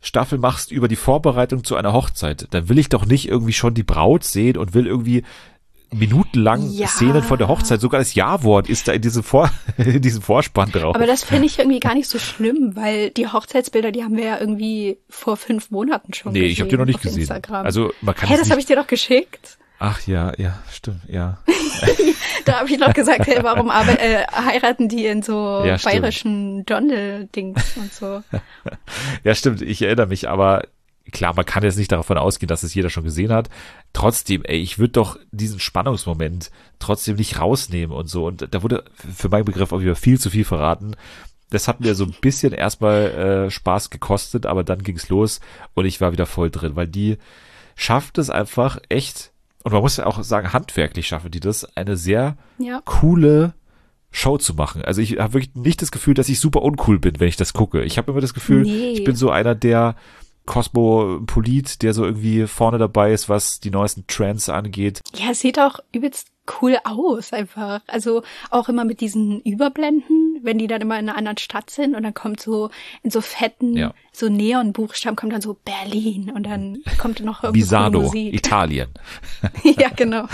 Staffel machst über die Vorbereitung zu einer Hochzeit, dann will ich doch nicht irgendwie schon die Braut sehen und will irgendwie minutenlang Ja. Szenen von der Hochzeit, sogar das Ja-Wort ist da in diesem, Vor in diesem Vorspann drauf. Aber das finde ich irgendwie gar nicht so schlimm, weil die Hochzeitsbilder, die haben wir ja irgendwie vor fünf Monaten schon nee, gesehen. ich habe die noch nicht auf gesehen. Instagram. Also man kann Hä, es das nicht. habe ich dir doch geschickt. Ach ja, ja, stimmt, ja. Da habe ich noch gesagt, hey, warum arbe- äh, heiraten die in so Ja, stimmt. bayerischen Dondel-Dings und so. Ja, stimmt, ich erinnere mich, aber klar, man kann jetzt nicht davon ausgehen, dass es jeder schon gesehen hat. Trotzdem, ey, ich würde doch diesen Spannungsmoment trotzdem nicht rausnehmen und so. Und da wurde für meinen Begriff auch wieder viel zu viel verraten. Das hat mir so ein bisschen erstmal äh, Spaß gekostet, aber dann ging's los und ich war wieder voll drin, weil die schafft es einfach echt, und man muss ja auch sagen, handwerklich schaffen die das, eine sehr Ja. coole Show zu machen. Also ich habe wirklich nicht das Gefühl, dass ich super uncool bin, wenn ich das gucke. Ich habe immer das Gefühl, Nee. ich bin so einer, der Kosmopolit, der so irgendwie vorne dabei ist, was die neuesten Trends angeht. Ja, es sieht auch übelst cool aus einfach. Also auch immer mit diesen Überblenden, wenn die dann immer in einer anderen Stadt sind und dann kommt so in so fetten, Ja. so Neonbuchstaben kommt dann so Berlin und dann kommt noch irgendwie coole Visano, Musik. Italien. Ja, genau.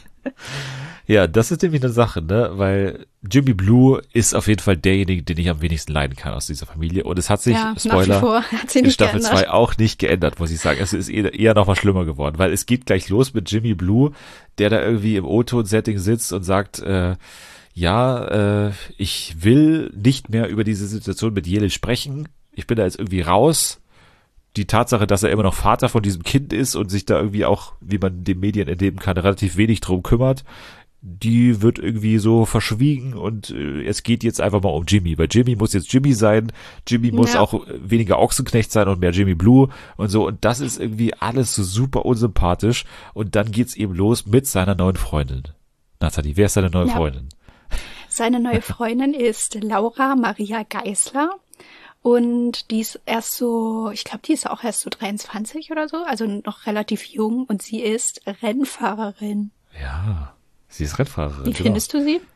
Ja, das ist nämlich eine Sache, ne, weil Jimmy Blue ist auf jeden Fall derjenige, den ich am wenigsten leiden kann aus dieser Familie. Und es hat sich, Ja, nach wie Spoiler, vor hat sie in nicht Staffel geändert. zwei auch nicht geändert, muss ich sagen. Es ist eher, eher noch mal schlimmer geworden, weil es geht gleich los mit Jimmy Blue, der da irgendwie im O-Ton-Setting sitzt und sagt, äh, ja, äh, ich will nicht mehr über diese Situation mit Yelil sprechen. Ich bin da jetzt irgendwie raus. Die Tatsache, dass er immer noch Vater von diesem Kind ist und sich da irgendwie auch, wie man den Medien entnehmen kann, relativ wenig drum kümmert, die wird irgendwie so verschwiegen und äh, es geht jetzt einfach mal um Jimmy, weil Jimmy muss jetzt Jimmy sein, Jimmy muss Ja. auch äh, weniger Ochsenknecht sein und mehr Jimmy Blue und so, und das ist irgendwie alles so super unsympathisch, und dann geht's eben los mit seiner neuen Freundin. Nathalie, wer ist seine neue Ja. Freundin? Seine neue Freundin ist Laura Maria Geisler. Und die ist erst so, ich glaube, die ist auch erst so dreiundzwanzig oder so, also noch relativ jung, und sie ist Rennfahrerin. Ja, sie ist Rennfahrerin. Wie genau. findest du sie?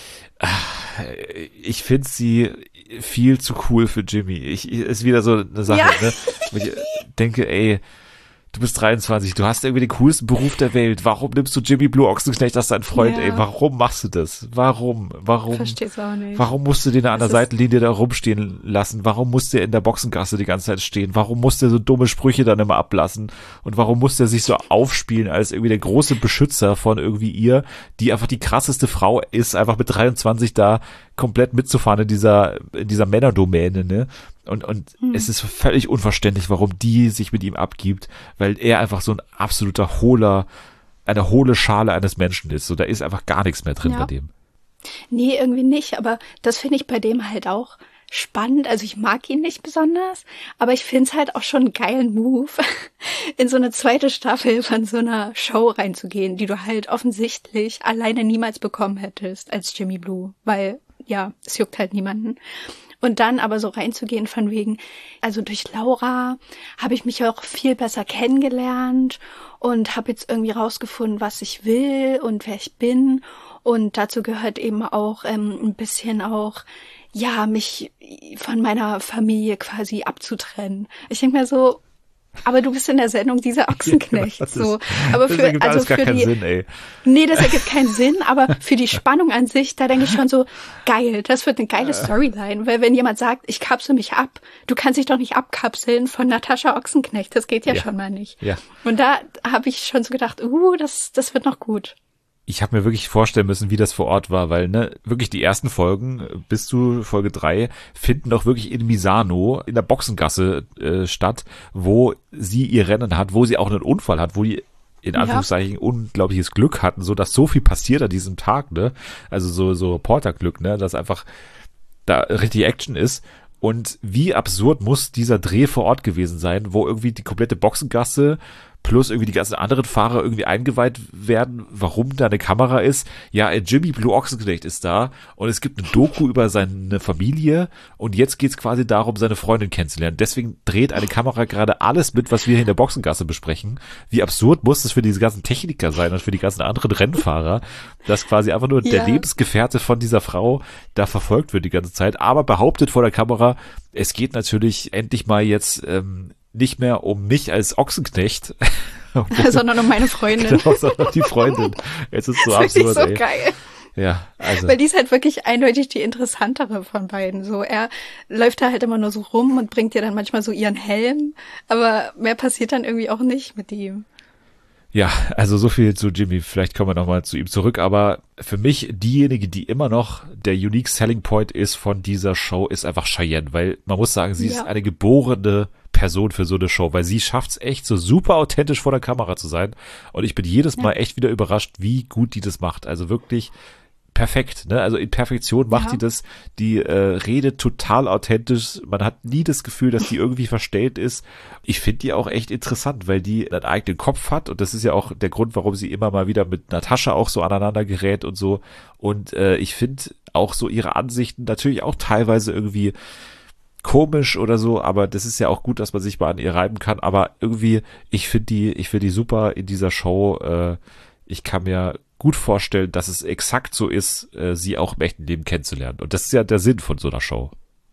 Ich finde sie viel zu cool für Jimmy. Ich, ist wieder so eine Sache, Ja. ne? Wo ich denke, ey, du bist dreiundzwanzig, du hast irgendwie den coolsten Beruf der Welt. Warum nimmst du Jimmy Blue Ochsenknecht als dein Freund, Ja. ey? Warum machst du das? Warum? Warum? Versteh's auch nicht. Warum musst du den an der Das ist- Seitenlinie da rumstehen lassen? Warum musst du in der Boxengasse die ganze Zeit stehen? Warum musst du so dumme Sprüche dann immer ablassen? Und warum musst du sich so aufspielen als irgendwie der große Beschützer von irgendwie ihr, die einfach die krasseste Frau ist, einfach mit dreiundzwanzig da komplett mitzufahren in dieser, in dieser Männerdomäne, ne? Und, und Hm. es ist völlig unverständlich, warum die sich mit ihm abgibt, weil er einfach so ein absoluter hohler, eine hohle Schale eines Menschen ist. So, da ist einfach gar nichts mehr drin Ja. bei dem. Nee, irgendwie nicht, aber das finde ich bei dem halt auch spannend. Also ich mag ihn nicht besonders, aber ich finde es halt auch schon einen geilen Move, in so eine zweite Staffel von so einer Show reinzugehen, die du halt offensichtlich alleine niemals bekommen hättest als Jimmy Blue, weil ja, es juckt halt niemanden. Und dann aber so reinzugehen von wegen, also durch Laura habe ich mich auch viel besser kennengelernt und habe jetzt irgendwie rausgefunden, was ich will und wer ich bin. Und dazu gehört eben auch ähm, ein bisschen auch, ja, mich von meiner Familie quasi abzutrennen. Ich denke mir so, aber du bist in der Sendung dieser Ochsenknecht. Das so. ist- Aber das für, ergibt also alles gar für keinen die, Sinn, ey. Nee, das ergibt keinen Sinn, aber für die Spannung an sich, da denke ich schon so, geil, das wird eine geile Storyline, weil wenn jemand sagt, ich kapsel mich ab, du kannst dich doch nicht abkapseln von Natascha Ochsenknecht, das geht ja, Ja. schon mal nicht. Ja. Und da habe ich schon so gedacht, uh, das, das wird noch gut. Ich habe mir wirklich vorstellen müssen, wie das vor Ort war, weil ne, wirklich die ersten Folgen bis zu Folge drei finden doch wirklich in Misano, in der Boxengasse äh, statt, wo sie ihr Rennen hat, wo sie auch einen Unfall hat, wo die in Ja. Anführungszeichen unglaubliches Glück hatten, so dass so viel passiert an diesem Tag, ne? Also so so Reporterglück, ne, dass einfach da richtig Action ist. Und wie absurd muss dieser Dreh vor Ort gewesen sein, wo irgendwie die komplette Boxengasse plus irgendwie die ganzen anderen Fahrer irgendwie eingeweiht werden, warum da eine Kamera ist. Ja, Jimmy Blue Ochsenknecht ist da und es gibt eine Doku über seine Familie und jetzt geht's quasi darum, seine Freundin kennenzulernen. Deswegen dreht eine Kamera gerade alles mit, was wir hier in der Boxengasse besprechen. Wie absurd muss es für diese ganzen Techniker sein und für die ganzen anderen Rennfahrer, dass quasi einfach nur der Ja. Lebensgefährte von dieser Frau da verfolgt wird die ganze Zeit, aber behauptet vor der Kamera, es geht natürlich endlich mal jetzt ähm, nicht mehr um mich als Ochsenknecht, sondern um meine Freundin. genau, sondern die Freundin. Es ist so Das finde ich absurd, so ey. geil. Ja, also. Weil die ist halt wirklich eindeutig die interessantere von beiden. So, er läuft da halt immer nur so rum und bringt ihr dann manchmal so ihren Helm, aber mehr passiert dann irgendwie auch nicht mit ihm. Ja, also so viel zu Jimmy. Vielleicht kommen wir nochmal zu ihm zurück. Aber für mich, diejenige, die immer noch der unique selling point ist von dieser Show, ist einfach Cheyenne. Weil man muss sagen, sie Ja. ist eine geborene Person für so eine Show. Weil sie schafft es echt so super authentisch vor der Kamera zu sein. Und ich bin jedes Mal echt wieder überrascht, wie gut die das macht. Also wirklich perfekt, ne? Also in Perfektion macht Ja. die das, die äh, redet total authentisch, man hat nie das Gefühl, dass die irgendwie verstellt ist. Ich finde die auch echt interessant, weil die einen eigenen Kopf hat und das ist ja auch der Grund, warum sie immer mal wieder mit Natascha auch so aneinander gerät und so. Und äh, ich finde auch so ihre Ansichten natürlich auch teilweise irgendwie komisch oder so, aber das ist ja auch gut, dass man sich mal an ihr reiben kann, aber irgendwie, ich finde die, ich finde die super in dieser Show, äh, ich kann mir gut vorstellen, dass es exakt so ist, äh, sie auch im echten Leben kennenzulernen. Und das ist ja der Sinn von so einer Show.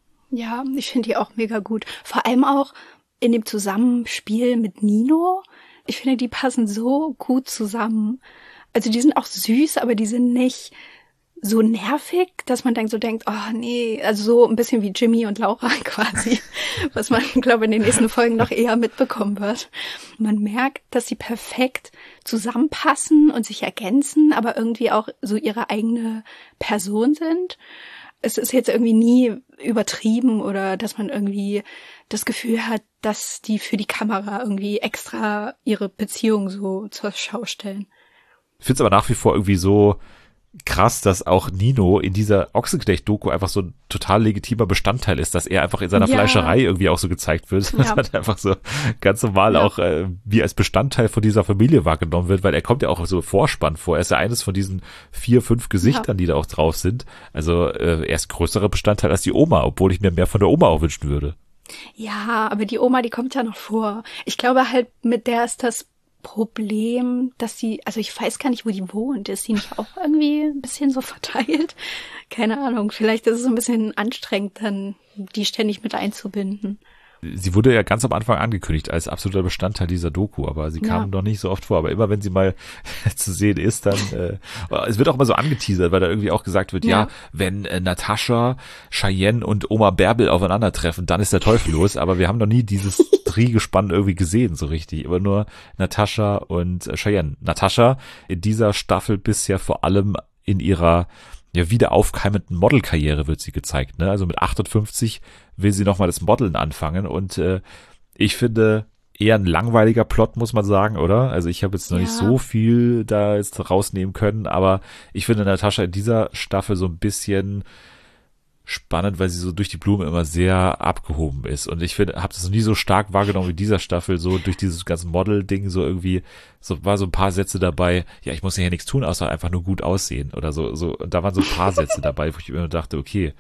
Ja, ich finde die auch mega gut. Vor allem auch in dem Zusammenspiel mit Nino. Ich finde, die passen so gut zusammen. Also die sind auch süß, aber die sind nicht so nervig, dass man dann so denkt, oh nee, also so ein bisschen wie Jimmy und Laura quasi, was man, glaube ich, in den nächsten Folgen noch eher mitbekommen wird. Man merkt, dass sie perfekt zusammenpassen und sich ergänzen, aber irgendwie auch so ihre eigene Person sind. Es ist jetzt irgendwie nie übertrieben oder dass man irgendwie das Gefühl hat, dass die für die Kamera irgendwie extra ihre Beziehung so zur Schau stellen. Ich finde es aber nach wie vor irgendwie so krass, dass auch Nino in dieser Ochsenknecht-Doku einfach so ein total legitimer Bestandteil ist, dass er einfach in seiner Ja. Fleischerei irgendwie auch so gezeigt wird, dass Ja. er einfach so ganz normal Ja. auch äh, wie als Bestandteil von dieser Familie wahrgenommen wird, weil er kommt ja auch so im Vorspann vor. Er ist ja eines von diesen vier, fünf Gesichtern, die da auch drauf sind. Also äh, er ist größerer Bestandteil als die Oma, obwohl ich mir mehr von der Oma auch wünschen würde. Ja, aber die Oma, die kommt ja noch vor. Ich glaube halt, mit der ist das Problem, dass sie, also ich weiß gar nicht, wo die wohnt. Ist sie nicht auch irgendwie ein bisschen so verteilt? Keine Ahnung. Vielleicht ist es ein bisschen anstrengend, dann die ständig mit einzubinden. Sie wurde ja ganz am Anfang angekündigt als absoluter Bestandteil dieser Doku, aber sie kam Ja. noch nicht so oft vor. Aber immer wenn sie mal zu sehen ist, dann äh, es wird auch mal so angeteasert, weil da irgendwie auch gesagt wird, ja, Ja. wenn äh, Natascha, Cheyenne und Oma Bärbel aufeinandertreffen, dann ist der Teufel los. Aber wir haben noch nie dieses Driegespann irgendwie gesehen so richtig. Immer nur Natascha und äh, Cheyenne. Natascha in dieser Staffel bisher vor allem in ihrer ja wieder aufkeimenden Modelkarriere wird sie gezeigt, ne? Also mit achtundfünfzig will sie nochmal das Modeln anfangen und äh, ich finde eher ein langweiliger Plot, muss man sagen, oder? Also ich habe jetzt noch Ja. nicht so viel da jetzt rausnehmen können, aber ich finde Natascha in dieser Staffel so ein bisschen spannend, weil sie so durch die Blume immer sehr abgehoben ist und ich finde, habe das noch nie so stark wahrgenommen wie in dieser Staffel, so durch dieses ganze Model-Ding, so irgendwie, so war so ein paar Sätze dabei, ja, ich muss hier nichts tun, außer einfach nur gut aussehen oder so, so, und da waren so ein paar Sätze dabei, wo ich immer dachte, okay,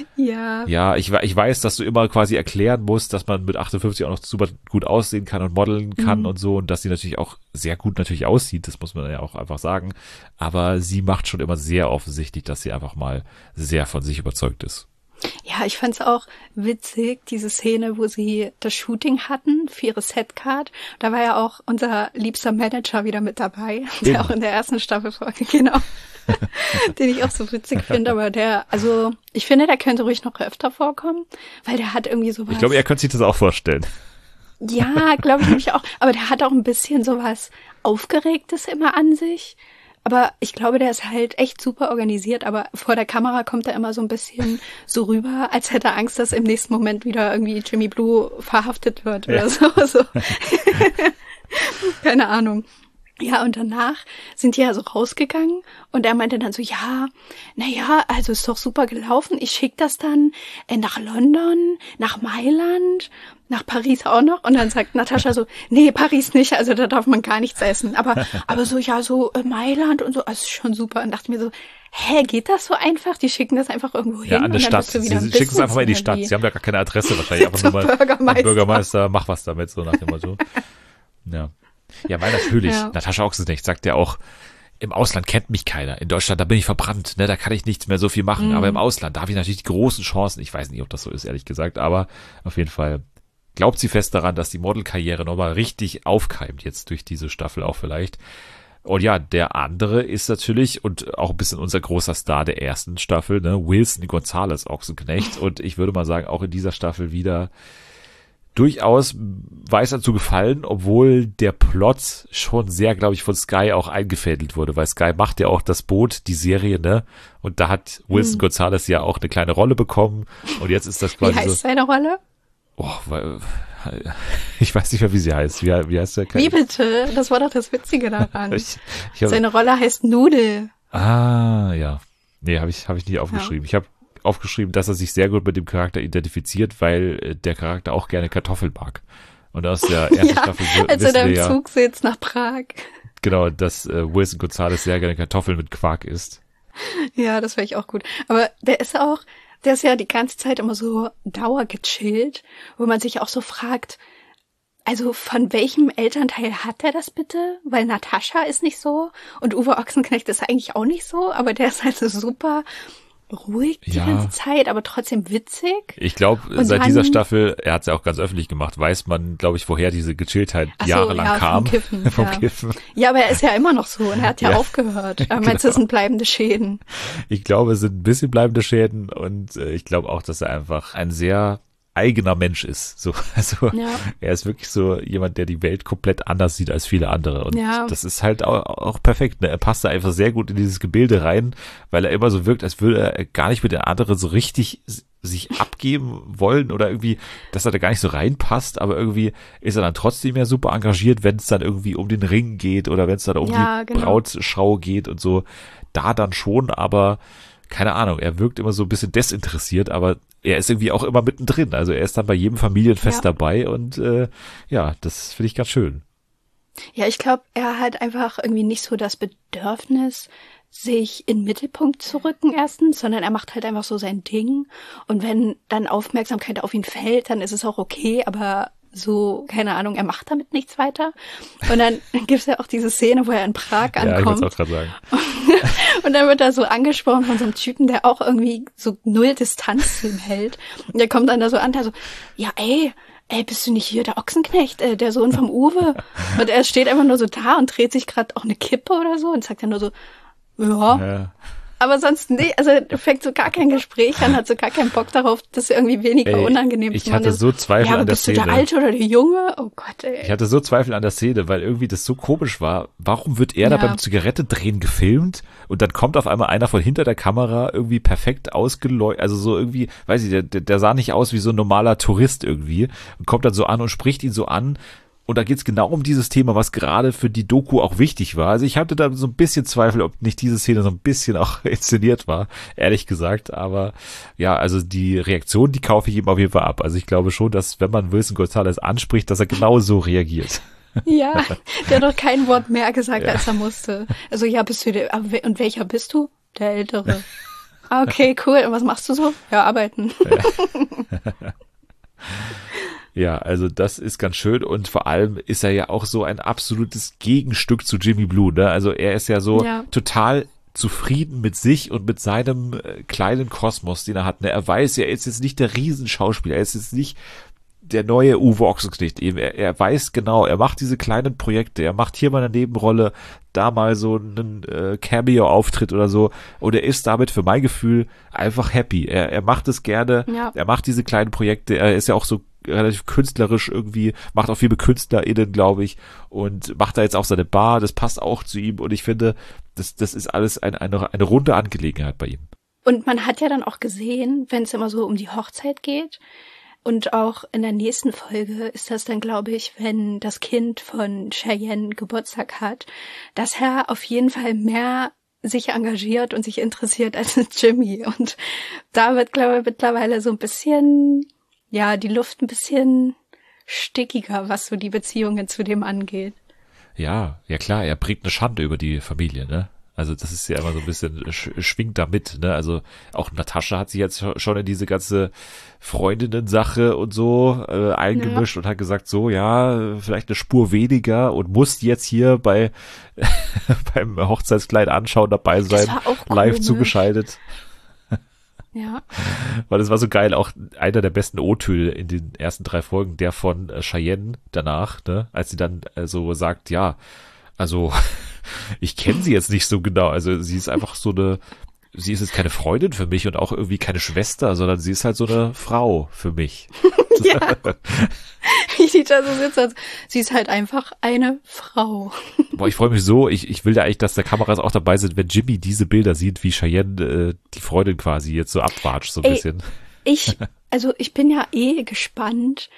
Ja. ja, ich, we- ich weiß, dass du immer quasi erklären musst, dass man mit achtundfünfzig auch noch super gut aussehen kann und modeln kann Mhm. und so und dass sie natürlich auch sehr gut natürlich aussieht, das muss man ja auch einfach sagen, aber sie macht schon immer sehr offensichtlich, dass sie einfach mal sehr von sich überzeugt ist. Ja, ich fand's auch witzig, diese Szene, wo sie das Shooting hatten für ihre Setcard. Da war ja auch unser liebster Manager wieder mit dabei, der Eben. auch in der ersten Staffel Folge, genau, den ich auch so witzig finde. Aber der, also ich finde, der könnte ruhig noch öfter vorkommen, weil der hat irgendwie sowas. Ich glaube, er könnte sich das auch vorstellen. Ja, glaube ich nämlich auch. Aber der hat auch ein bisschen sowas Aufgeregtes immer an sich. Aber ich glaube, der ist halt echt super organisiert. Aber vor der Kamera kommt er immer so ein bisschen so rüber, als hätte er Angst, dass im nächsten Moment wieder irgendwie Jimmy Blue verhaftet wird oder Ja. so. so. Keine Ahnung. Ja, und danach sind die ja so rausgegangen und er meinte dann so, ja, na ja, also ist doch super gelaufen. Ich schick das dann äh, nach London, nach Mailand, nach Paris auch noch. Und dann sagt Natascha so, nee, Paris nicht, also da darf man gar nichts essen. Aber aber so, ja, so äh, Mailand und so, also ist schon super. Und dachte mir so, hä, geht das so einfach? Die schicken das einfach irgendwo hin Ja, an eine und dann Stadt. bist du Sie wieder sie im schicken es einfach mal in die Business Stadt. oder Sie haben ja gar keine Adresse wahrscheinlich. Einfach Zum nur mal Bürgermeister. Bürgermeister, mach was damit, so nach dem Motto. Ja. Ja, weil natürlich, Ja. Natascha Ochsenknecht sagt ja auch, im Ausland kennt mich keiner. In Deutschland, da bin ich verbrannt, ne, da kann ich nichts mehr so viel machen. Mhm. Aber im Ausland, da habe ich natürlich die großen Chancen. Ich weiß nicht, ob das so ist, ehrlich gesagt, aber auf jeden Fall, glaubt sie fest daran, dass die Modelkarriere nochmal richtig aufkeimt, jetzt durch diese Staffel auch vielleicht. Und ja, der andere ist natürlich, und auch ein bisschen unser großer Star der ersten Staffel, ne, Wilson Gonzalez, Ochsenknecht. Und ich würde mal sagen, auch in dieser Staffel wieder durchaus weiß er zu gefallen, obwohl der Plot schon sehr, glaube ich, von Sky auch eingefädelt wurde, weil Sky macht ja auch das Boot, die Serie, ne? Und da hat Wilson hm. Gonzalez ja auch eine kleine Rolle bekommen. Und jetzt ist das quasi Wie heißt so, seine Rolle? Oh, weil, ich weiß nicht mehr, wie sie heißt. Wie, wie heißt der? Wie bitte? Das war doch das Witzige daran. ich, ich hab, Seine Rolle heißt Nudel. Ah, ja. Nee, habe ich, hab ich nicht aufgeschrieben. Ja. Ich habe aufgeschrieben, dass er sich sehr gut mit dem Charakter identifiziert, weil äh, der Charakter auch gerne Kartoffeln mag. Und aus der ersten ja, Staffel so, als er da im ja, Zug sitzt nach Prag. Genau, dass äh, Wilson Gonzalez sehr gerne Kartoffeln mit Quark isst. Ja, das wäre ich auch gut. Aber der ist auch, der ist ja die ganze Zeit immer so dauergechillt, wo man sich auch so fragt, also von welchem Elternteil hat er das bitte? Weil Natascha ist nicht so und Uwe Ochsenknecht ist eigentlich auch nicht so, aber der ist halt so super ruhig die ja. ganze Zeit, aber trotzdem witzig. Ich glaube, seit dann, dieser Staffel, er hat es ja auch ganz öffentlich gemacht, weiß man, glaube ich, woher diese Gechilltheit so, jahrelang ja, kam. Vom Kiffen. vom ja. Kiffen. Ja, aber er ist ja immer noch so und er hat ja, ja. aufgehört. Aber genau. meinst du, das sind bleibende Schäden? Ich glaube, es sind ein bisschen bleibende Schäden und äh, ich glaube auch, dass er einfach ein sehr eigener Mensch ist. So, also ja. er ist wirklich so jemand, der die Welt komplett anders sieht als viele andere. Und ja. das ist halt auch, auch perfekt. Ne? Er passt da einfach sehr gut in dieses Gebilde rein, weil er immer so wirkt, als würde er gar nicht mit den anderen so richtig sich abgeben wollen oder irgendwie, dass er da gar nicht so reinpasst, aber irgendwie ist er dann trotzdem ja super engagiert, wenn es dann irgendwie um den Ring geht oder wenn es dann um ja, die genau. Brautschau geht und so. Da dann schon, aber keine Ahnung, er wirkt immer so ein bisschen desinteressiert, aber er ist irgendwie auch immer mittendrin. Also er ist dann bei jedem Familienfest ja. dabei und äh, ja, das finde ich ganz schön. Ja, ich glaube, er hat einfach irgendwie nicht so das Bedürfnis, sich in den Mittelpunkt zu rücken erstens, sondern er macht halt einfach so sein Ding. Und wenn dann Aufmerksamkeit auf ihn fällt, dann ist es auch okay, aber so, keine Ahnung, er macht damit nichts weiter. Und dann gibt's ja auch diese Szene, wo er in Prag ankommt. Ja, ich wollte es auch gerade sagen. Und dann wird er so angesprochen von so einem Typen, der auch irgendwie so null Distanz zu ihm hält. Und der kommt dann da so an, der so, ja ey, ey, bist du nicht hier der Ochsenknecht, äh, der Sohn vom Uwe? Und er steht einfach nur so da und dreht sich gerade auch eine Kippe oder so und sagt dann nur so, ja. ja. Aber sonst nicht, also fängt so gar kein Gespräch an, hat so gar keinen Bock darauf, das irgendwie weniger ey, unangenehm zu machen. Ich hatte so Zweifel ja, an der bist Szene. Bist du der Alte oder der Junge? Oh Gott, ey. Ich hatte so Zweifel an der Szene, weil irgendwie das so komisch war. Warum wird er ja. da beim Zigarette-Drehen gefilmt und dann kommt auf einmal einer von hinter der Kamera irgendwie perfekt ausgeleuchtet, also so irgendwie, weiß ich, der, der sah nicht aus wie so ein normaler Tourist irgendwie und kommt dann so an und spricht ihn so an. Und da geht's genau um dieses Thema, was gerade für die Doku auch wichtig war. Also ich hatte da so ein bisschen Zweifel, ob nicht diese Szene so ein bisschen auch inszeniert war, ehrlich gesagt. Aber ja, also die Reaktion, die kaufe ich ihm auf jeden Fall ab. Also ich glaube schon, dass wenn man Wilson Gonzalez anspricht, dass er genau so reagiert. Ja, der hat doch kein Wort mehr gesagt, ja. als er musste. Also ja, bist du der, und welcher bist du? Der Ältere. Okay, cool. Und was machst du so? Ja, arbeiten. Ja. Ja, also das ist ganz schön und vor allem ist er ja auch so ein absolutes Gegenstück zu Jimmy Blue, ne? Also er ist ja so ja. total zufrieden mit sich und mit seinem äh, kleinen Kosmos, den er hat, ne? Er weiß, er ist jetzt nicht der Riesenschauspieler, er ist jetzt nicht der neue Uwe Ochsenknecht eben. Er, er weiß genau, er macht diese kleinen Projekte, er macht hier mal eine Nebenrolle, da mal so einen äh, Cameo-Auftritt oder so und er ist damit für mein Gefühl einfach happy. Er, er macht es gerne, ja. er macht diese kleinen Projekte, er ist ja auch so relativ künstlerisch irgendwie, macht auch viel mit KünstlerInnen, glaube ich, und macht da jetzt auch seine Bar, das passt auch zu ihm und ich finde, das, das ist alles ein, eine, eine runde Angelegenheit bei ihm. Und man hat ja dann auch gesehen, wenn es immer so um die Hochzeit geht und auch in der nächsten Folge ist das dann, glaube ich, wenn das Kind von Cheyenne Geburtstag hat, dass er auf jeden Fall mehr sich engagiert und sich interessiert als Jimmy und da wird, glaube ich, mittlerweile so ein bisschen ja, die Luft ein bisschen stickiger, was so die Beziehungen zu dem angeht. Ja, ja klar, er bringt eine Schande über die Familie, ne? Also das ist ja immer so ein bisschen, sch- schwingt da mit, ne? Also auch Natascha hat sich jetzt schon in diese ganze Freundinnen-Sache und so äh, eingemischt ja. und hat gesagt, so, ja, vielleicht eine Spur weniger und muss jetzt hier bei beim Hochzeitskleid anschauen dabei sein, live zugeschaltet. Ja. Weil es war so geil, auch einer der besten O-Töne in den ersten drei Folgen, der von äh, Cheyenne danach, ne, als sie dann äh, so sagt, ja, also ich kenne sie jetzt nicht so genau, also sie ist einfach so eine, sie ist jetzt keine Freundin für mich und auch irgendwie keine Schwester, sondern sie ist halt so eine Frau für mich. Ja. Wie die da so sitzt, als sie ist halt einfach eine Frau. Boah, ich freue mich so, ich, ich will da eigentlich, dass da Kameras auch dabei sind, wenn Jimmy diese Bilder sieht, wie Cheyenne äh, die Freundin quasi jetzt so abwatscht, so ein Ey, bisschen. Ich, also ich bin ja eh gespannt,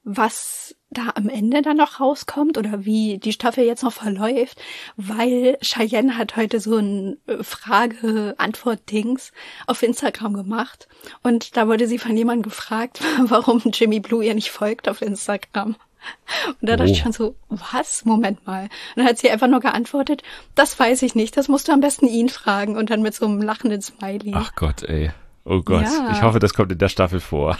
was da am Ende dann noch rauskommt oder wie die Staffel jetzt noch verläuft, weil Cheyenne hat heute so ein Frage-Antwort-Dings auf Instagram gemacht und da wurde sie von jemandem gefragt, warum Jimmy Blue ihr nicht folgt auf Instagram. Und da dachte Oh. ich schon so, was? Moment mal. Und dann hat sie einfach nur geantwortet, das weiß ich nicht, das musst du am besten ihn fragen und dann mit so einem lachenden Smiley. Ach Gott, ey. Oh Gott, Ja. ich hoffe, das kommt in der Staffel vor.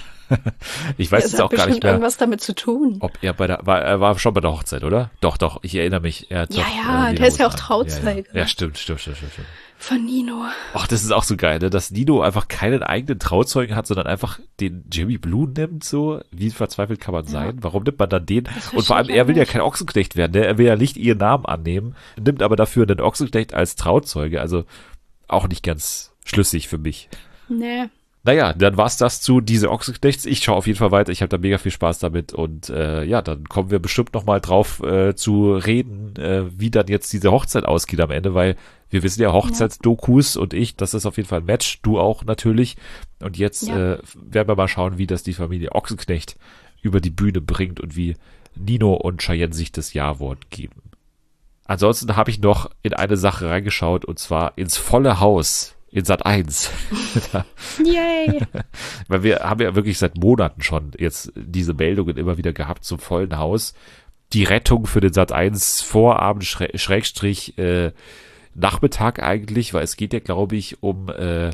Ich weiß das jetzt hat auch gar bestimmt nicht mehr, irgendwas damit zu tun. ob er bei der, war, er war schon bei der Hochzeit, oder? Doch, doch, ich erinnere mich. Er hat Ja, doch, ja, äh, der ist ja auch Lena Trauzeuge. Ja, ja. ja, stimmt, stimmt, stimmt, stimmt, stimmt. Von Nino. Ach, das ist auch so geil, ne? Dass Nino einfach keinen eigenen Trauzeugen hat, sondern einfach den Jimmy Blue nimmt, so. Wie verzweifelt kann man sein? Warum nimmt man dann den? verstehe Und vor allem, ich er will ja nicht. kein Ochsenknecht werden, ne? Er will ja nicht ihren Namen annehmen, nimmt aber dafür den Ochsenknecht als Trauzeuge, also auch nicht ganz schlüssig für mich. Nee. Naja, dann war's das zu diese Ochsenknechts. Ich schaue auf jeden Fall weiter. Ich habe da mega viel Spaß damit. Und äh, ja, dann kommen wir bestimmt noch mal drauf äh, zu reden, äh, wie dann jetzt diese Hochzeit ausgeht am Ende, weil wir wissen ja, Hochzeitsdokus und ich, das ist auf jeden Fall ein Match. Du auch natürlich. Und jetzt Ja. äh, werden wir mal schauen, wie das die Familie Ochsenknecht über die Bühne bringt und wie Nino und Cheyenne sich das Ja-Wort geben. Ansonsten habe ich noch in eine Sache reingeschaut und zwar ins volle Haus in Sat eins. Da Yay. weil wir haben ja wirklich seit Monaten schon jetzt diese Meldungen immer wieder gehabt zum vollen Haus. Die Rettung für den Sat eins Vorabend, Schrä- Schrägstrich, äh, Nachmittag eigentlich, weil es geht ja, glaube ich, um äh,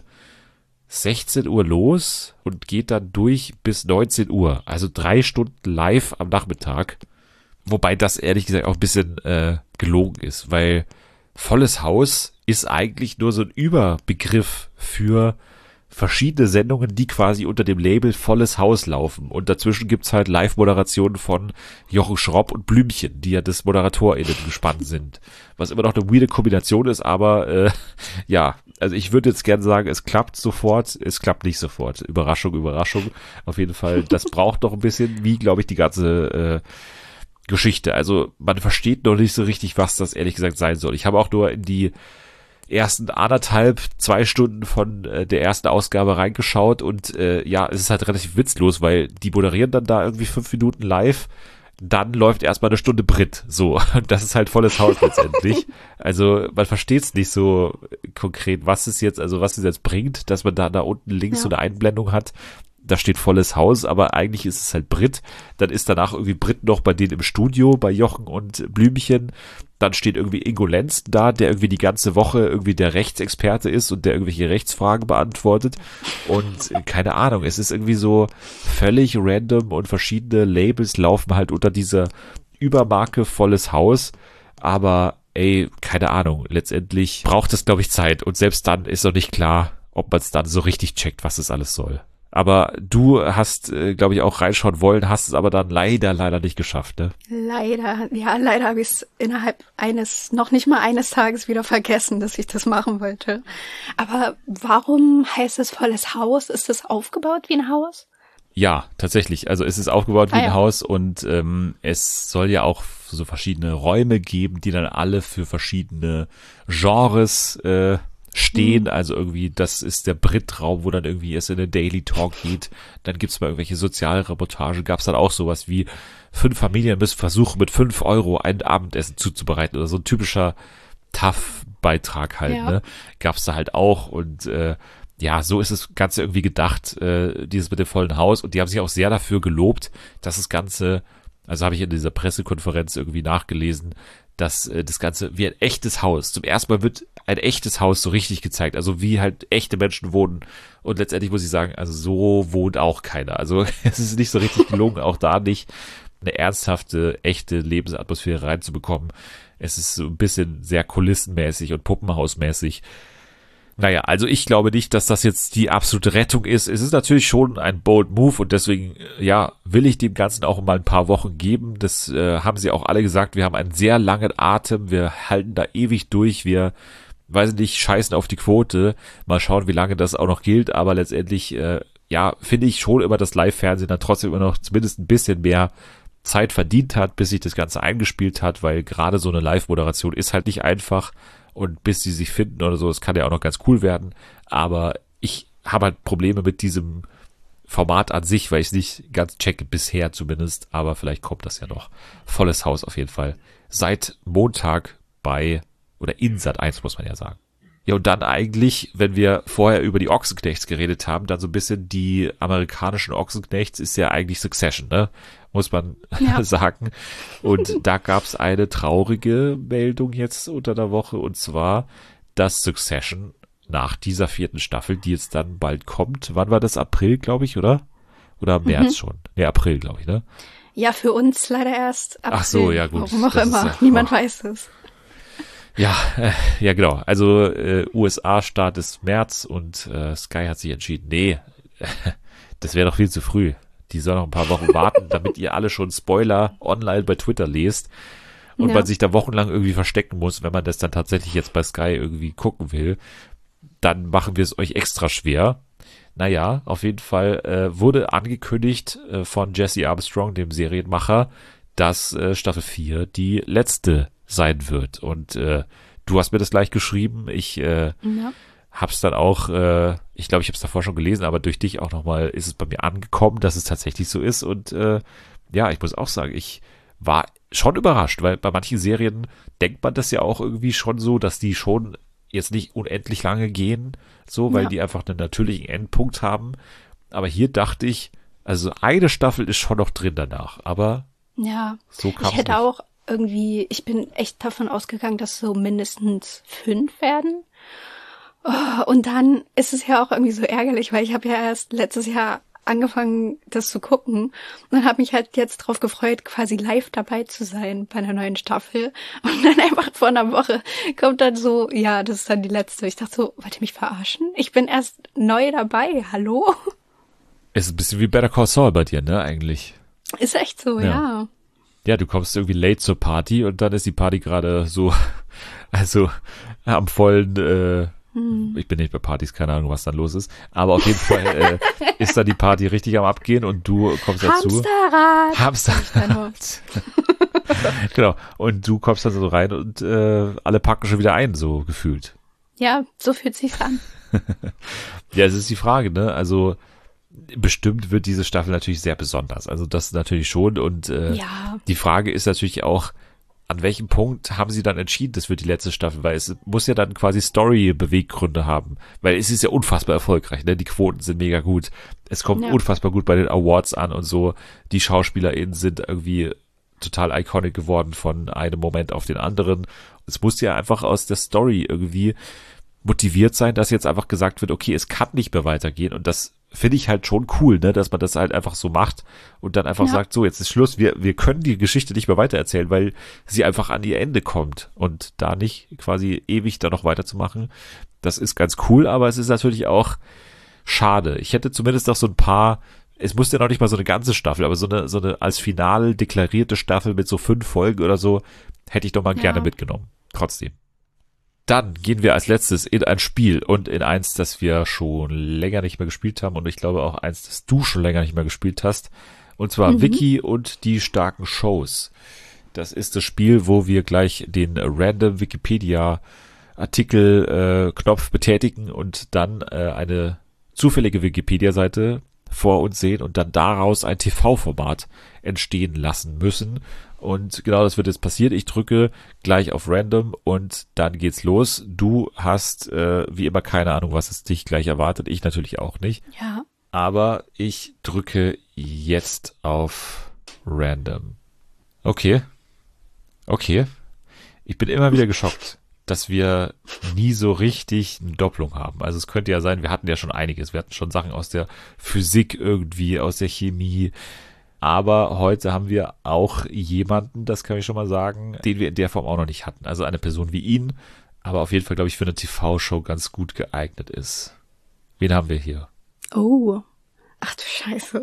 sechzehn Uhr los und geht dann durch bis neunzehn Uhr. Also drei Stunden live am Nachmittag. Wobei das ehrlich gesagt auch ein bisschen äh, gelogen ist, weil volles Haus ist eigentlich nur so ein Überbegriff für verschiedene Sendungen, die quasi unter dem Label volles Haus laufen. Und dazwischen gibt's halt Live-Moderationen von Jochen Schropp und Blümchen, die ja das ModeratorInnen gespannt sind. Was immer noch eine weirde Kombination ist, aber äh, ja, also ich würde jetzt gerne sagen, es klappt sofort, es klappt nicht sofort. Überraschung, Überraschung. Auf jeden Fall, das braucht noch ein bisschen, wie, glaube ich, die ganze äh, Geschichte. Also man versteht noch nicht so richtig, was das ehrlich gesagt sein soll. Ich habe auch nur in die ersten anderthalb, zwei Stunden von äh, der ersten Ausgabe reingeschaut und äh, ja, es ist halt relativ witzlos, weil die moderieren dann da irgendwie fünf Minuten live, dann läuft erstmal eine Stunde Brit, so. Und das ist halt volles Haus letztendlich. Also man versteht es nicht so konkret, was es jetzt, also was es jetzt bringt, dass man da da unten links Ja. so eine Einblendung hat. Da steht volles Haus, aber eigentlich ist es halt Brit. Dann ist danach irgendwie Brit noch bei denen im Studio, bei Jochen und Blümchen. Dann steht irgendwie Ingo Lenz da, der irgendwie die ganze Woche irgendwie der Rechtsexperte ist und der irgendwelche Rechtsfragen beantwortet. Und äh, keine Ahnung, es ist irgendwie so völlig random und verschiedene Labels laufen halt unter dieser Übermarke volles Haus. Aber ey, keine Ahnung, letztendlich braucht es, glaube ich, Zeit. Und selbst dann ist noch nicht klar, ob man es dann so richtig checkt, was es alles soll. Aber du hast, äh, glaube ich, auch reinschauen wollen, hast es aber dann leider, leider nicht geschafft, ne? Leider, ja, leider habe ich es innerhalb eines, noch nicht mal eines Tages wieder vergessen, dass ich das machen wollte. Aber warum heißt es volles Haus? Ist es aufgebaut wie ein Haus? Ja, tatsächlich. Also es ist aufgebaut wie Ah, ein ja. Haus und ähm, es soll ja auch so verschiedene Räume geben, die dann alle für verschiedene Genres äh, stehen. Also irgendwie, das ist der Brit-Raum, wo dann irgendwie es in den Daily Talk geht. Dann gibt's mal irgendwelche Sozialreportage. Gab's dann auch sowas wie fünf Familien müssen versuchen, mit fünf Euro ein Abendessen zuzubereiten oder so ein typischer Tough-Beitrag halt, Ja. ne? Gab's da halt auch und äh, ja, so ist das Ganze irgendwie gedacht, äh, dieses mit dem vollen Haus. Und die haben sich auch sehr dafür gelobt, dass das Ganze, also habe ich in dieser Pressekonferenz irgendwie nachgelesen, dass äh, das Ganze wie ein echtes Haus, zum ersten Mal wird ein echtes Haus so richtig gezeigt, also wie halt echte Menschen wohnen. Und letztendlich muss ich sagen, also so wohnt auch keiner. Also es ist nicht so richtig gelungen, auch da nicht eine ernsthafte, echte Lebensatmosphäre reinzubekommen. Es ist so ein bisschen sehr kulissenmäßig und puppenhausmäßig. Naja, also ich glaube nicht, dass das jetzt die absolute Rettung ist. Es ist natürlich schon ein bold Move und deswegen, ja, will ich dem Ganzen auch mal ein paar Wochen geben. Das äh, haben sie auch alle gesagt. Wir haben einen sehr langen Atem. Wir halten da ewig durch. Wir, weiß nicht, scheißen auf die Quote. Mal schauen, wie lange das auch noch gilt. Aber letztendlich, äh, ja, finde ich schon immer, dass Live-Fernsehen dann trotzdem immer noch zumindest ein bisschen mehr Zeit verdient hat, bis sich das Ganze eingespielt hat, weil gerade so eine Live-Moderation ist halt nicht einfach. Und bis die sich finden oder so, das kann ja auch noch ganz cool werden. Aber ich habe halt Probleme mit diesem Format an sich, weil ich es nicht ganz checke, bisher zumindest. Aber vielleicht kommt das ja noch. Volles Haus auf jeden Fall. Seit Montag bei, oder in Sat eins muss man ja sagen. Ja, und dann eigentlich, wenn wir vorher über die Ochsenknechts geredet haben, dann so ein bisschen die amerikanischen Ochsenknechts ist ja eigentlich Succession, ne? Muss man ja. sagen. Und da gab es eine traurige Meldung jetzt unter der Woche, und zwar, dass Succession nach dieser vierten Staffel, die jetzt dann bald kommt, wann war das? April, glaube ich, oder? Oder März mhm. schon? Ne, April, glaube ich, ne? Ja, für uns leider erst April. Ach so, ja gut. Warum auch das immer, ja, niemand oh. weiß es. Ja, äh, ja genau. Also äh, U S A-Start ist März und äh, Sky hat sich entschieden, nee, das wäre doch viel zu früh. Die soll noch ein paar Wochen warten, damit ihr alle schon Spoiler online bei Twitter lest und ja. man sich da wochenlang irgendwie verstecken muss, wenn man das dann tatsächlich jetzt bei Sky irgendwie gucken will. Dann machen wir es euch extra schwer. Naja, auf jeden Fall äh, wurde angekündigt äh, von Jesse Armstrong, dem Serienmacher, dass äh, Staffel vier die letzte sein wird. Und äh, du hast mir das gleich geschrieben. Ich äh, ja. hab's dann auch, äh, ich glaube, ich habe es davor schon gelesen, aber durch dich auch nochmal ist es bei mir angekommen, dass es tatsächlich so ist. Und äh, ja, ich muss auch sagen, ich war schon überrascht, weil bei manchen Serien denkt man das ja auch irgendwie schon so, dass die schon jetzt nicht unendlich lange gehen, so, weil ja. die einfach einen natürlichen Endpunkt haben. Aber hier dachte ich, also eine Staffel ist schon noch drin danach, aber ja, so kam ich hätte nicht. auch irgendwie, ich bin echt davon ausgegangen, dass so mindestens fünf werden. Oh, und dann ist es ja auch irgendwie so ärgerlich, weil ich habe ja erst letztes Jahr angefangen, das zu gucken und habe mich halt jetzt drauf gefreut, quasi live dabei zu sein bei einer neuen Staffel. Und dann einfach vor einer Woche kommt dann so, ja, das ist dann die letzte. Ich dachte so, wollt ihr mich verarschen? Ich bin erst neu dabei, hallo? Ist ein bisschen wie Better Call Saul bei dir, ne, eigentlich? Ist echt so, ja. ja. Ja, du kommst irgendwie late zur Party und dann ist die Party gerade so, also am vollen, äh, hm. ich bin nicht bei Partys, keine Ahnung, was dann los ist, aber auf jeden Fall äh, ist da die Party richtig am Abgehen und du kommst dazu. Hamsterrad! Hamsterrad! Genau, und du kommst dann so rein und äh, alle packen schon wieder ein, so gefühlt. Ja, so fühlt sich's an. Ja, es ist die Frage, ne, also bestimmt wird diese Staffel natürlich sehr besonders. Also das natürlich schon. Und äh, ja. die Frage ist natürlich auch, an welchem Punkt haben sie dann entschieden, das wird die letzte Staffel? Weil es muss ja dann quasi Story-Beweggründe haben. Weil es ist ja unfassbar erfolgreich. Ne? Die Quoten sind mega gut. Es kommt ja. unfassbar gut bei den Awards an und so. Die SchauspielerInnen sind irgendwie total iconic geworden von einem Moment auf den anderen. Es muss ja einfach aus der Story irgendwie motiviert sein, dass jetzt einfach gesagt wird, okay, es kann nicht mehr weitergehen. Und das finde ich halt schon cool, ne, dass man das halt einfach so macht und dann einfach ja. sagt, so, jetzt ist Schluss, wir wir können die Geschichte nicht mehr weitererzählen, weil sie einfach an ihr Ende kommt und da nicht quasi ewig da noch weiterzumachen, das ist ganz cool, aber es ist natürlich auch schade. Ich hätte zumindest noch so ein paar, es muss ja noch nicht mal so eine ganze Staffel, aber so eine so eine als Finale deklarierte Staffel mit so fünf Folgen oder so, hätte ich doch mal ja. gerne mitgenommen, trotzdem. Dann gehen wir als letztes in ein Spiel und in eins, das wir schon länger nicht mehr gespielt haben und ich glaube auch eins, das du schon länger nicht mehr gespielt hast. Und zwar mhm. Wiki und die starken Shows. Das ist das Spiel, wo wir gleich den random Wikipedia-Artikel äh, Knopf betätigen und dann äh, eine zufällige Wikipedia-Seite vor uns sehen und dann daraus ein T V-Format entstehen lassen müssen. Und genau das wird jetzt passiert. Ich drücke gleich auf Random und dann geht's los. Du hast äh, wie immer keine Ahnung, was es dich gleich erwartet. Ich natürlich auch nicht. Ja. Aber ich drücke jetzt auf Random. Okay. Okay. Ich bin immer wieder geschockt, dass wir nie so richtig eine Doppelung haben. Also es könnte ja sein, wir hatten ja schon einiges. Wir hatten schon Sachen aus der Physik irgendwie, aus der Chemie. Aber heute haben wir auch jemanden, das kann ich schon mal sagen, den wir in der Form auch noch nicht hatten. Also eine Person wie ihn, aber auf jeden Fall, glaube ich, für eine T V-Show ganz gut geeignet ist. Wen haben wir hier? Oh, ach du Scheiße.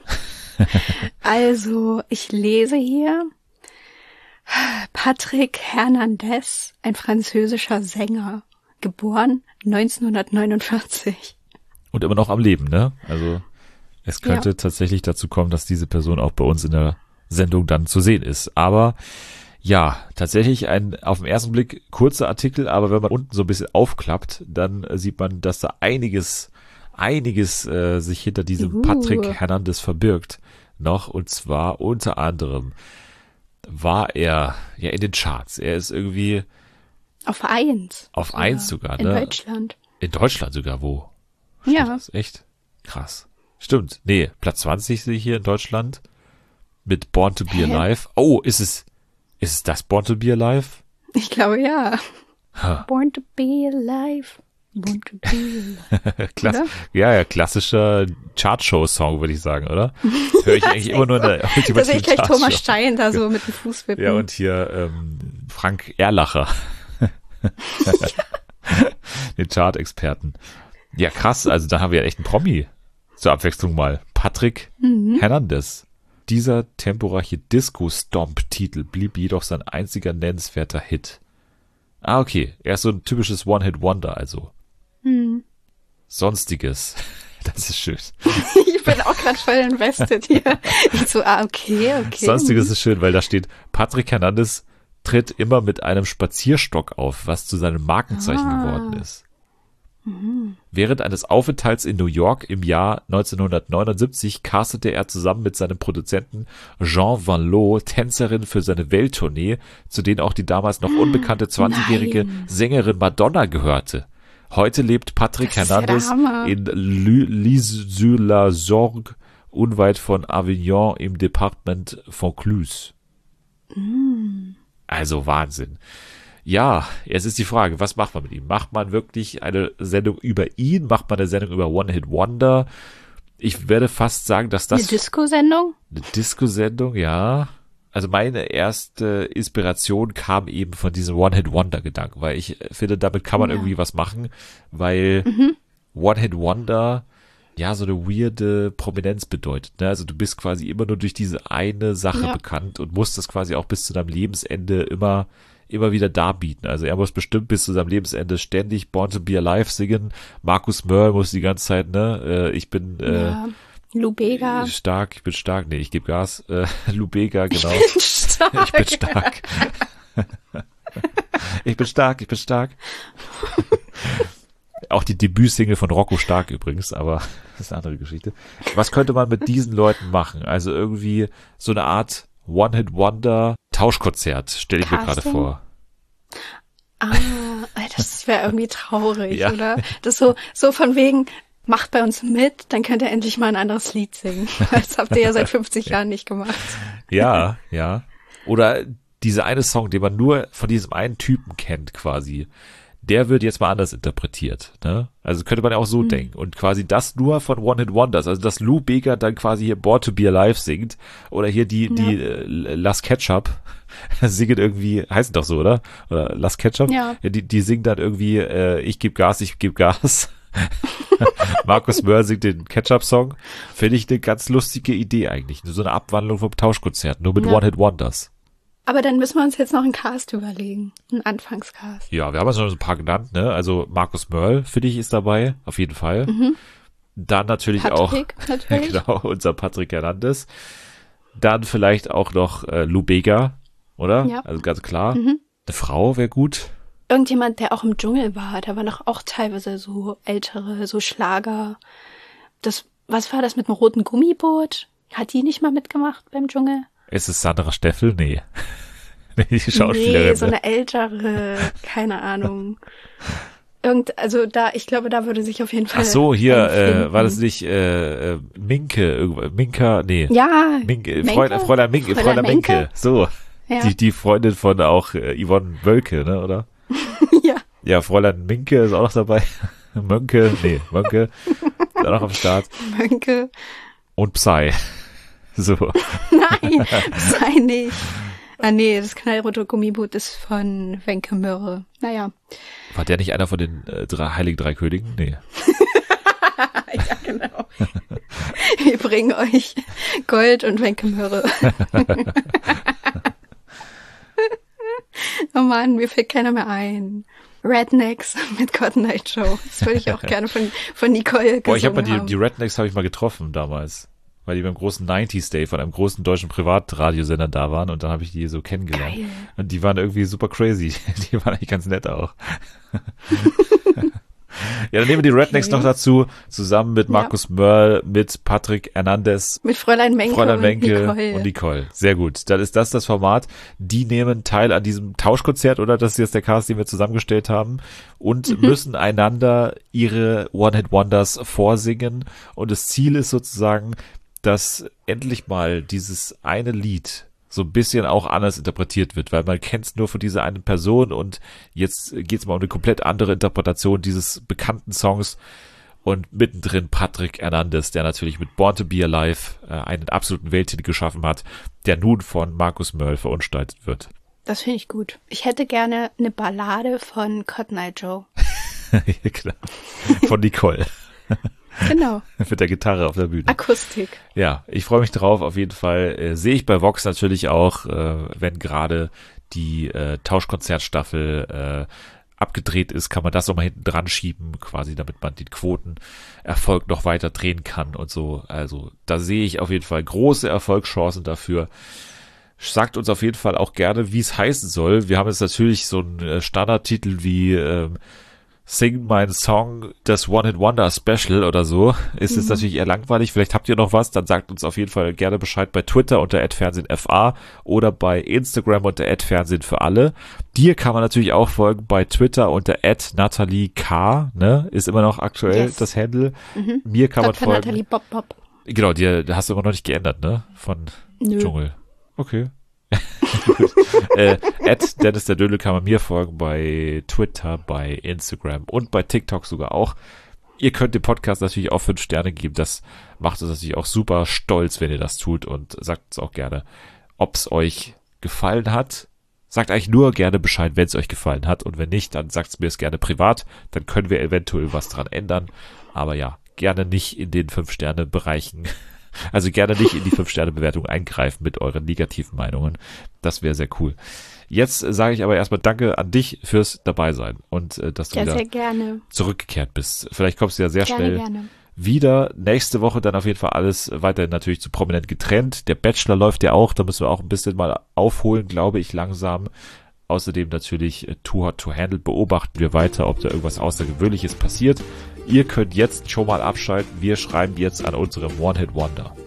Also, ich lese hier Patrick Hernandez, ein französischer Sänger, geboren neunzehnhundertneunundvierzig. Und immer noch am Leben, ne? Also es könnte Ja. tatsächlich dazu kommen, dass diese Person auch bei uns in der Sendung dann zu sehen ist. Aber ja, tatsächlich ein auf den ersten Blick kurzer Artikel, aber wenn man unten so ein bisschen aufklappt, dann äh, sieht man, dass da einiges, einiges äh, sich hinter diesem Uh. Patrick Hernandez verbirgt noch. Und zwar unter anderem war er ja in den Charts. Er ist irgendwie Auf eins. auf eins sogar, In ne? Deutschland. In Deutschland sogar, wo? Ja. Das ist echt krass. Stimmt. Nee, Platz zwanzig sehe ich hier in Deutschland. Mit Born to Be Hä? Alive. Oh, ist es, ist es das Born to Be Alive? Ich glaube, ja. Ha. Born to be alive. Born to be alive. Klass Oder? ja, ja, klassischer Chartshow-Song, würde ich sagen, oder? Höre ich eigentlich immer nur in der Da sehe ultimativen ich gleich Chartshow. Thomas Stein da so mit dem Fuß wippen. Ja, und hier ähm, Frank Erlacher. Den Chart-Experten. Ja, krass, also da haben wir echt einen Promi zur Abwechslung mal. Patrick Hernandez. Dieser temporeiche Disco-Stomp-Titel blieb jedoch sein einziger nennenswerter Hit. Ah, okay. Er ist so ein typisches One-Hit-Wonder, also. Sonstiges. Das ist schön. Ich bin auch gerade voll invested hier. Ich so, ah, okay, okay. Sonstiges ist schön, weil da steht, Patrick Hernandez tritt immer mit einem Spazierstock auf, was zu seinem Markenzeichen Ah. geworden ist. Während eines Aufenthalts in New York im Jahr neunzehnhundertneunundsiebzig castete er zusammen mit seinem Produzenten Jean Van Loo Tänzerinnen für seine Welttournee, zu denen auch die damals noch unbekannte zwanzigjährige Nein. Sängerin Madonna gehörte. Heute lebt Patrick Das ist ja der Hernandez Hammer. in Lys-sur-la-Sorgue, unweit von Avignon im Departement Vaucluse. Also Wahnsinn. Ja, jetzt ist die Frage, was macht man mit ihm? Macht man wirklich eine Sendung über ihn? Macht man eine Sendung über One-Hit-Wonder? Ich werde fast sagen, dass Eine das Disco-Sendung? eine Disco-Sendung, ja. Also meine erste Inspiration kam eben von diesem One-Hit-Wonder-Gedanken, weil ich finde, damit kann man Ja. irgendwie was machen, weil One-Hit-Wonder ja so eine weirde Prominenz bedeutet. Ne? Also du bist quasi immer nur durch diese eine Sache Ja. bekannt und musst das quasi auch bis zu deinem Lebensende immer immer wieder darbieten. Also er muss bestimmt bis zu seinem Lebensende ständig Born to Be Alive singen. Markus Mörl muss die ganze Zeit, ne, äh, ich bin äh, Ja. Lou Bega. stark, ich bin stark, nee, ich gebe Gas. Äh, Lou Bega, genau. Stark. Ich bin stark. Ich bin stark, ich bin stark. Auch die Debütsingle von Rocco Stark übrigens, aber das ist eine andere Geschichte. Was könnte man mit diesen Leuten machen? Also irgendwie so eine Art One-Hit-Wonder-Tauschkonzert, stelle ich mir gerade Casting? vor. Ah, das wäre irgendwie traurig, Ja. oder? Das so, so von wegen, macht bei uns mit, dann könnt ihr endlich mal ein anderes Lied singen. Das habt ihr ja seit fünfzig Jahren nicht gemacht. Ja, ja. Oder dieser eine Song, den man nur von diesem einen Typen kennt quasi, der wird jetzt mal anders interpretiert. Ne? Also könnte man ja auch so Mhm. denken. Und quasi das nur von One-Hit-Wonders. Also dass Lou Bega dann quasi hier Born to Be Alive singt. Oder hier die, die äh, Las Ketchup singen irgendwie, heißen doch so, oder? Oder Las Ketchup? Ja. Die, die singen dann irgendwie, äh, ich geb Gas, ich geb Gas. Markus Mörl singt den Ketchup-Song. Finde ich eine ganz lustige Idee eigentlich. So eine Abwandlung vom Tauschkonzert, nur mit Ja. One-Hit-Wonders. Aber dann müssen wir uns jetzt noch einen Cast überlegen. Einen Anfangscast. Ja, wir haben jetzt schon so ein paar genannt, ne? Also Markus Mörl, finde ich, ist dabei, auf jeden Fall. Dann natürlich Patrick, auch, natürlich. genau, unser Patrick Hernandez. Dann vielleicht auch noch äh, Lou Bega, oder? Ja. Also ganz klar. Eine Frau wäre gut. Irgendjemand, der auch im Dschungel war, da waren doch auch teilweise so ältere, so Schlager. Das, was war das mit dem roten Gummiboot? Hat die nicht mal mitgemacht beim Dschungel? Ist es Sandra Steffel? Nee. Nee, die Schauspielerin. Nee, so ne? eine ältere, keine Ahnung. Irgend, also da, ich glaube, da würde sich auf jeden Fall. Ach so, hier, äh, einfinden. war das nicht äh, äh, Minke, irgendwo- Minka, nee. Ja. Minke, Menke? Fräulein, Fräulein Minke, Fräulein Fräulein Minke. Menke? So. Ja. Die, die Freundin von auch äh, Yvonne Wölke, ne, oder? Ja. Ja, Fräulein Minke ist auch noch dabei. Mönke, nee, Mönke ist auch noch am Start. Mönke. Und Psy. So. Nein, sei nicht. Ah nee, das knallrote Gummiboot ist von Wenke Mürre. Naja. War der nicht einer von den äh, drei, Heiligen Drei Königen? Nee. Ja, genau. Wir bringen euch Gold und Wenke Mürre. Oh Mann, mir fällt keiner mehr ein. Rednecks mit Cotton Eye Joe. Das würde ich auch gerne von, von Nicole gesungen Boah, ich habe mal die, haben. die Rednecks habe ich mal getroffen damals, weil die beim großen neunziger Day von einem großen deutschen Privatradiosender da waren und dann habe ich die so kennengelernt. Geil. Und die waren irgendwie super crazy. Die waren eigentlich ganz nett auch. Ja, dann nehmen wir die Rednecks Okay. noch dazu, zusammen mit Markus Ja. Mörl, mit Patrick Hernandez, Mit Fräulein Menke, Fräulein und, Menke Nicole. und Nicole. Sehr gut. Dann ist das das Format. Die nehmen teil an diesem Tauschkonzert, oder? Das ist jetzt der Cast, den wir zusammengestellt haben. Und Mhm. müssen einander ihre One-Hit-Wonders vorsingen. Und das Ziel ist sozusagen, dass endlich mal dieses eine Lied so ein bisschen auch anders interpretiert wird, weil man kennt es nur von dieser einen Person und jetzt geht es mal um eine komplett andere Interpretation dieses bekannten Songs. Und mittendrin Patrick Hernandez, der natürlich mit Born to Be Alive äh, einen absoluten Welthit geschaffen hat, der nun von Markus Mörl verunstaltet wird. Das finde ich gut. Ich hätte gerne eine Ballade von Cotton Eye Joe. Ja, klar. Von Nicole. Genau. Mit der Gitarre auf der Bühne. Akustik. Ja, ich freue mich drauf, auf jeden Fall. Äh, sehe ich bei Vox natürlich auch, äh, wenn gerade die äh, Tauschkonzertstaffel äh, abgedreht ist, kann man das nochmal hinten dran schieben, quasi damit man den Quotenerfolg noch weiter drehen kann und so. Also da sehe ich auf jeden Fall große Erfolgschancen dafür. Sagt uns auf jeden Fall auch gerne, wie es heißen soll. Wir haben jetzt natürlich so einen äh, Standardtitel wie ähm, Sing mein Song, das One-Hit-Wonder Special oder so. Ist es natürlich eher langweilig. Vielleicht habt ihr noch was, dann sagt uns auf jeden Fall gerne Bescheid bei Twitter unter at fernsehenfa oder bei Instagram unter at fernsehen für alle. Dir kann man natürlich auch folgen bei Twitter unter at Nathalie K, ne? Ist immer noch aktuell Yes. das Handle. Mir kann man Doktor folgen. Nathalie Bob Bob. Genau, dir hast du immer noch nicht geändert, ne? Von Nö. Dschungel. Okay. äh, at Dennis der Dödel kann man mir folgen bei Twitter, bei Instagram und bei TikTok sogar auch. Ihr könnt dem Podcast natürlich auch fünf Sterne geben. Das macht uns natürlich auch super stolz, wenn ihr das tut, und sagt uns auch gerne, ob es euch gefallen hat. Sagt eigentlich nur gerne Bescheid, wenn es euch gefallen hat, und wenn nicht, dann sagt es mir es gerne privat. Dann können wir eventuell was dran ändern. Aber ja, gerne nicht in den fünf Sterne Bereichen. Also gerne nicht in die fünf Sterne Bewertung eingreifen mit euren negativen Meinungen. Das wäre sehr cool. Jetzt äh, sage ich aber erstmal Danke an dich fürs Dabeisein und äh, dass du Ja, wieder sehr gerne. zurückgekehrt bist. Vielleicht kommst du ja sehr Gerne, schnell gerne. wieder. Nächste Woche dann auf jeden Fall alles weiterhin natürlich zu prominent getrennt. Der Bachelor läuft ja auch, da müssen wir auch ein bisschen mal aufholen, glaube ich, langsam. Außerdem natürlich äh, Too Hot to Handle, beobachten wir weiter, ob da irgendwas Außergewöhnliches passiert. Ihr könnt jetzt schon mal abschalten. Wir schreiben jetzt an unserem One-Hit-Wonder.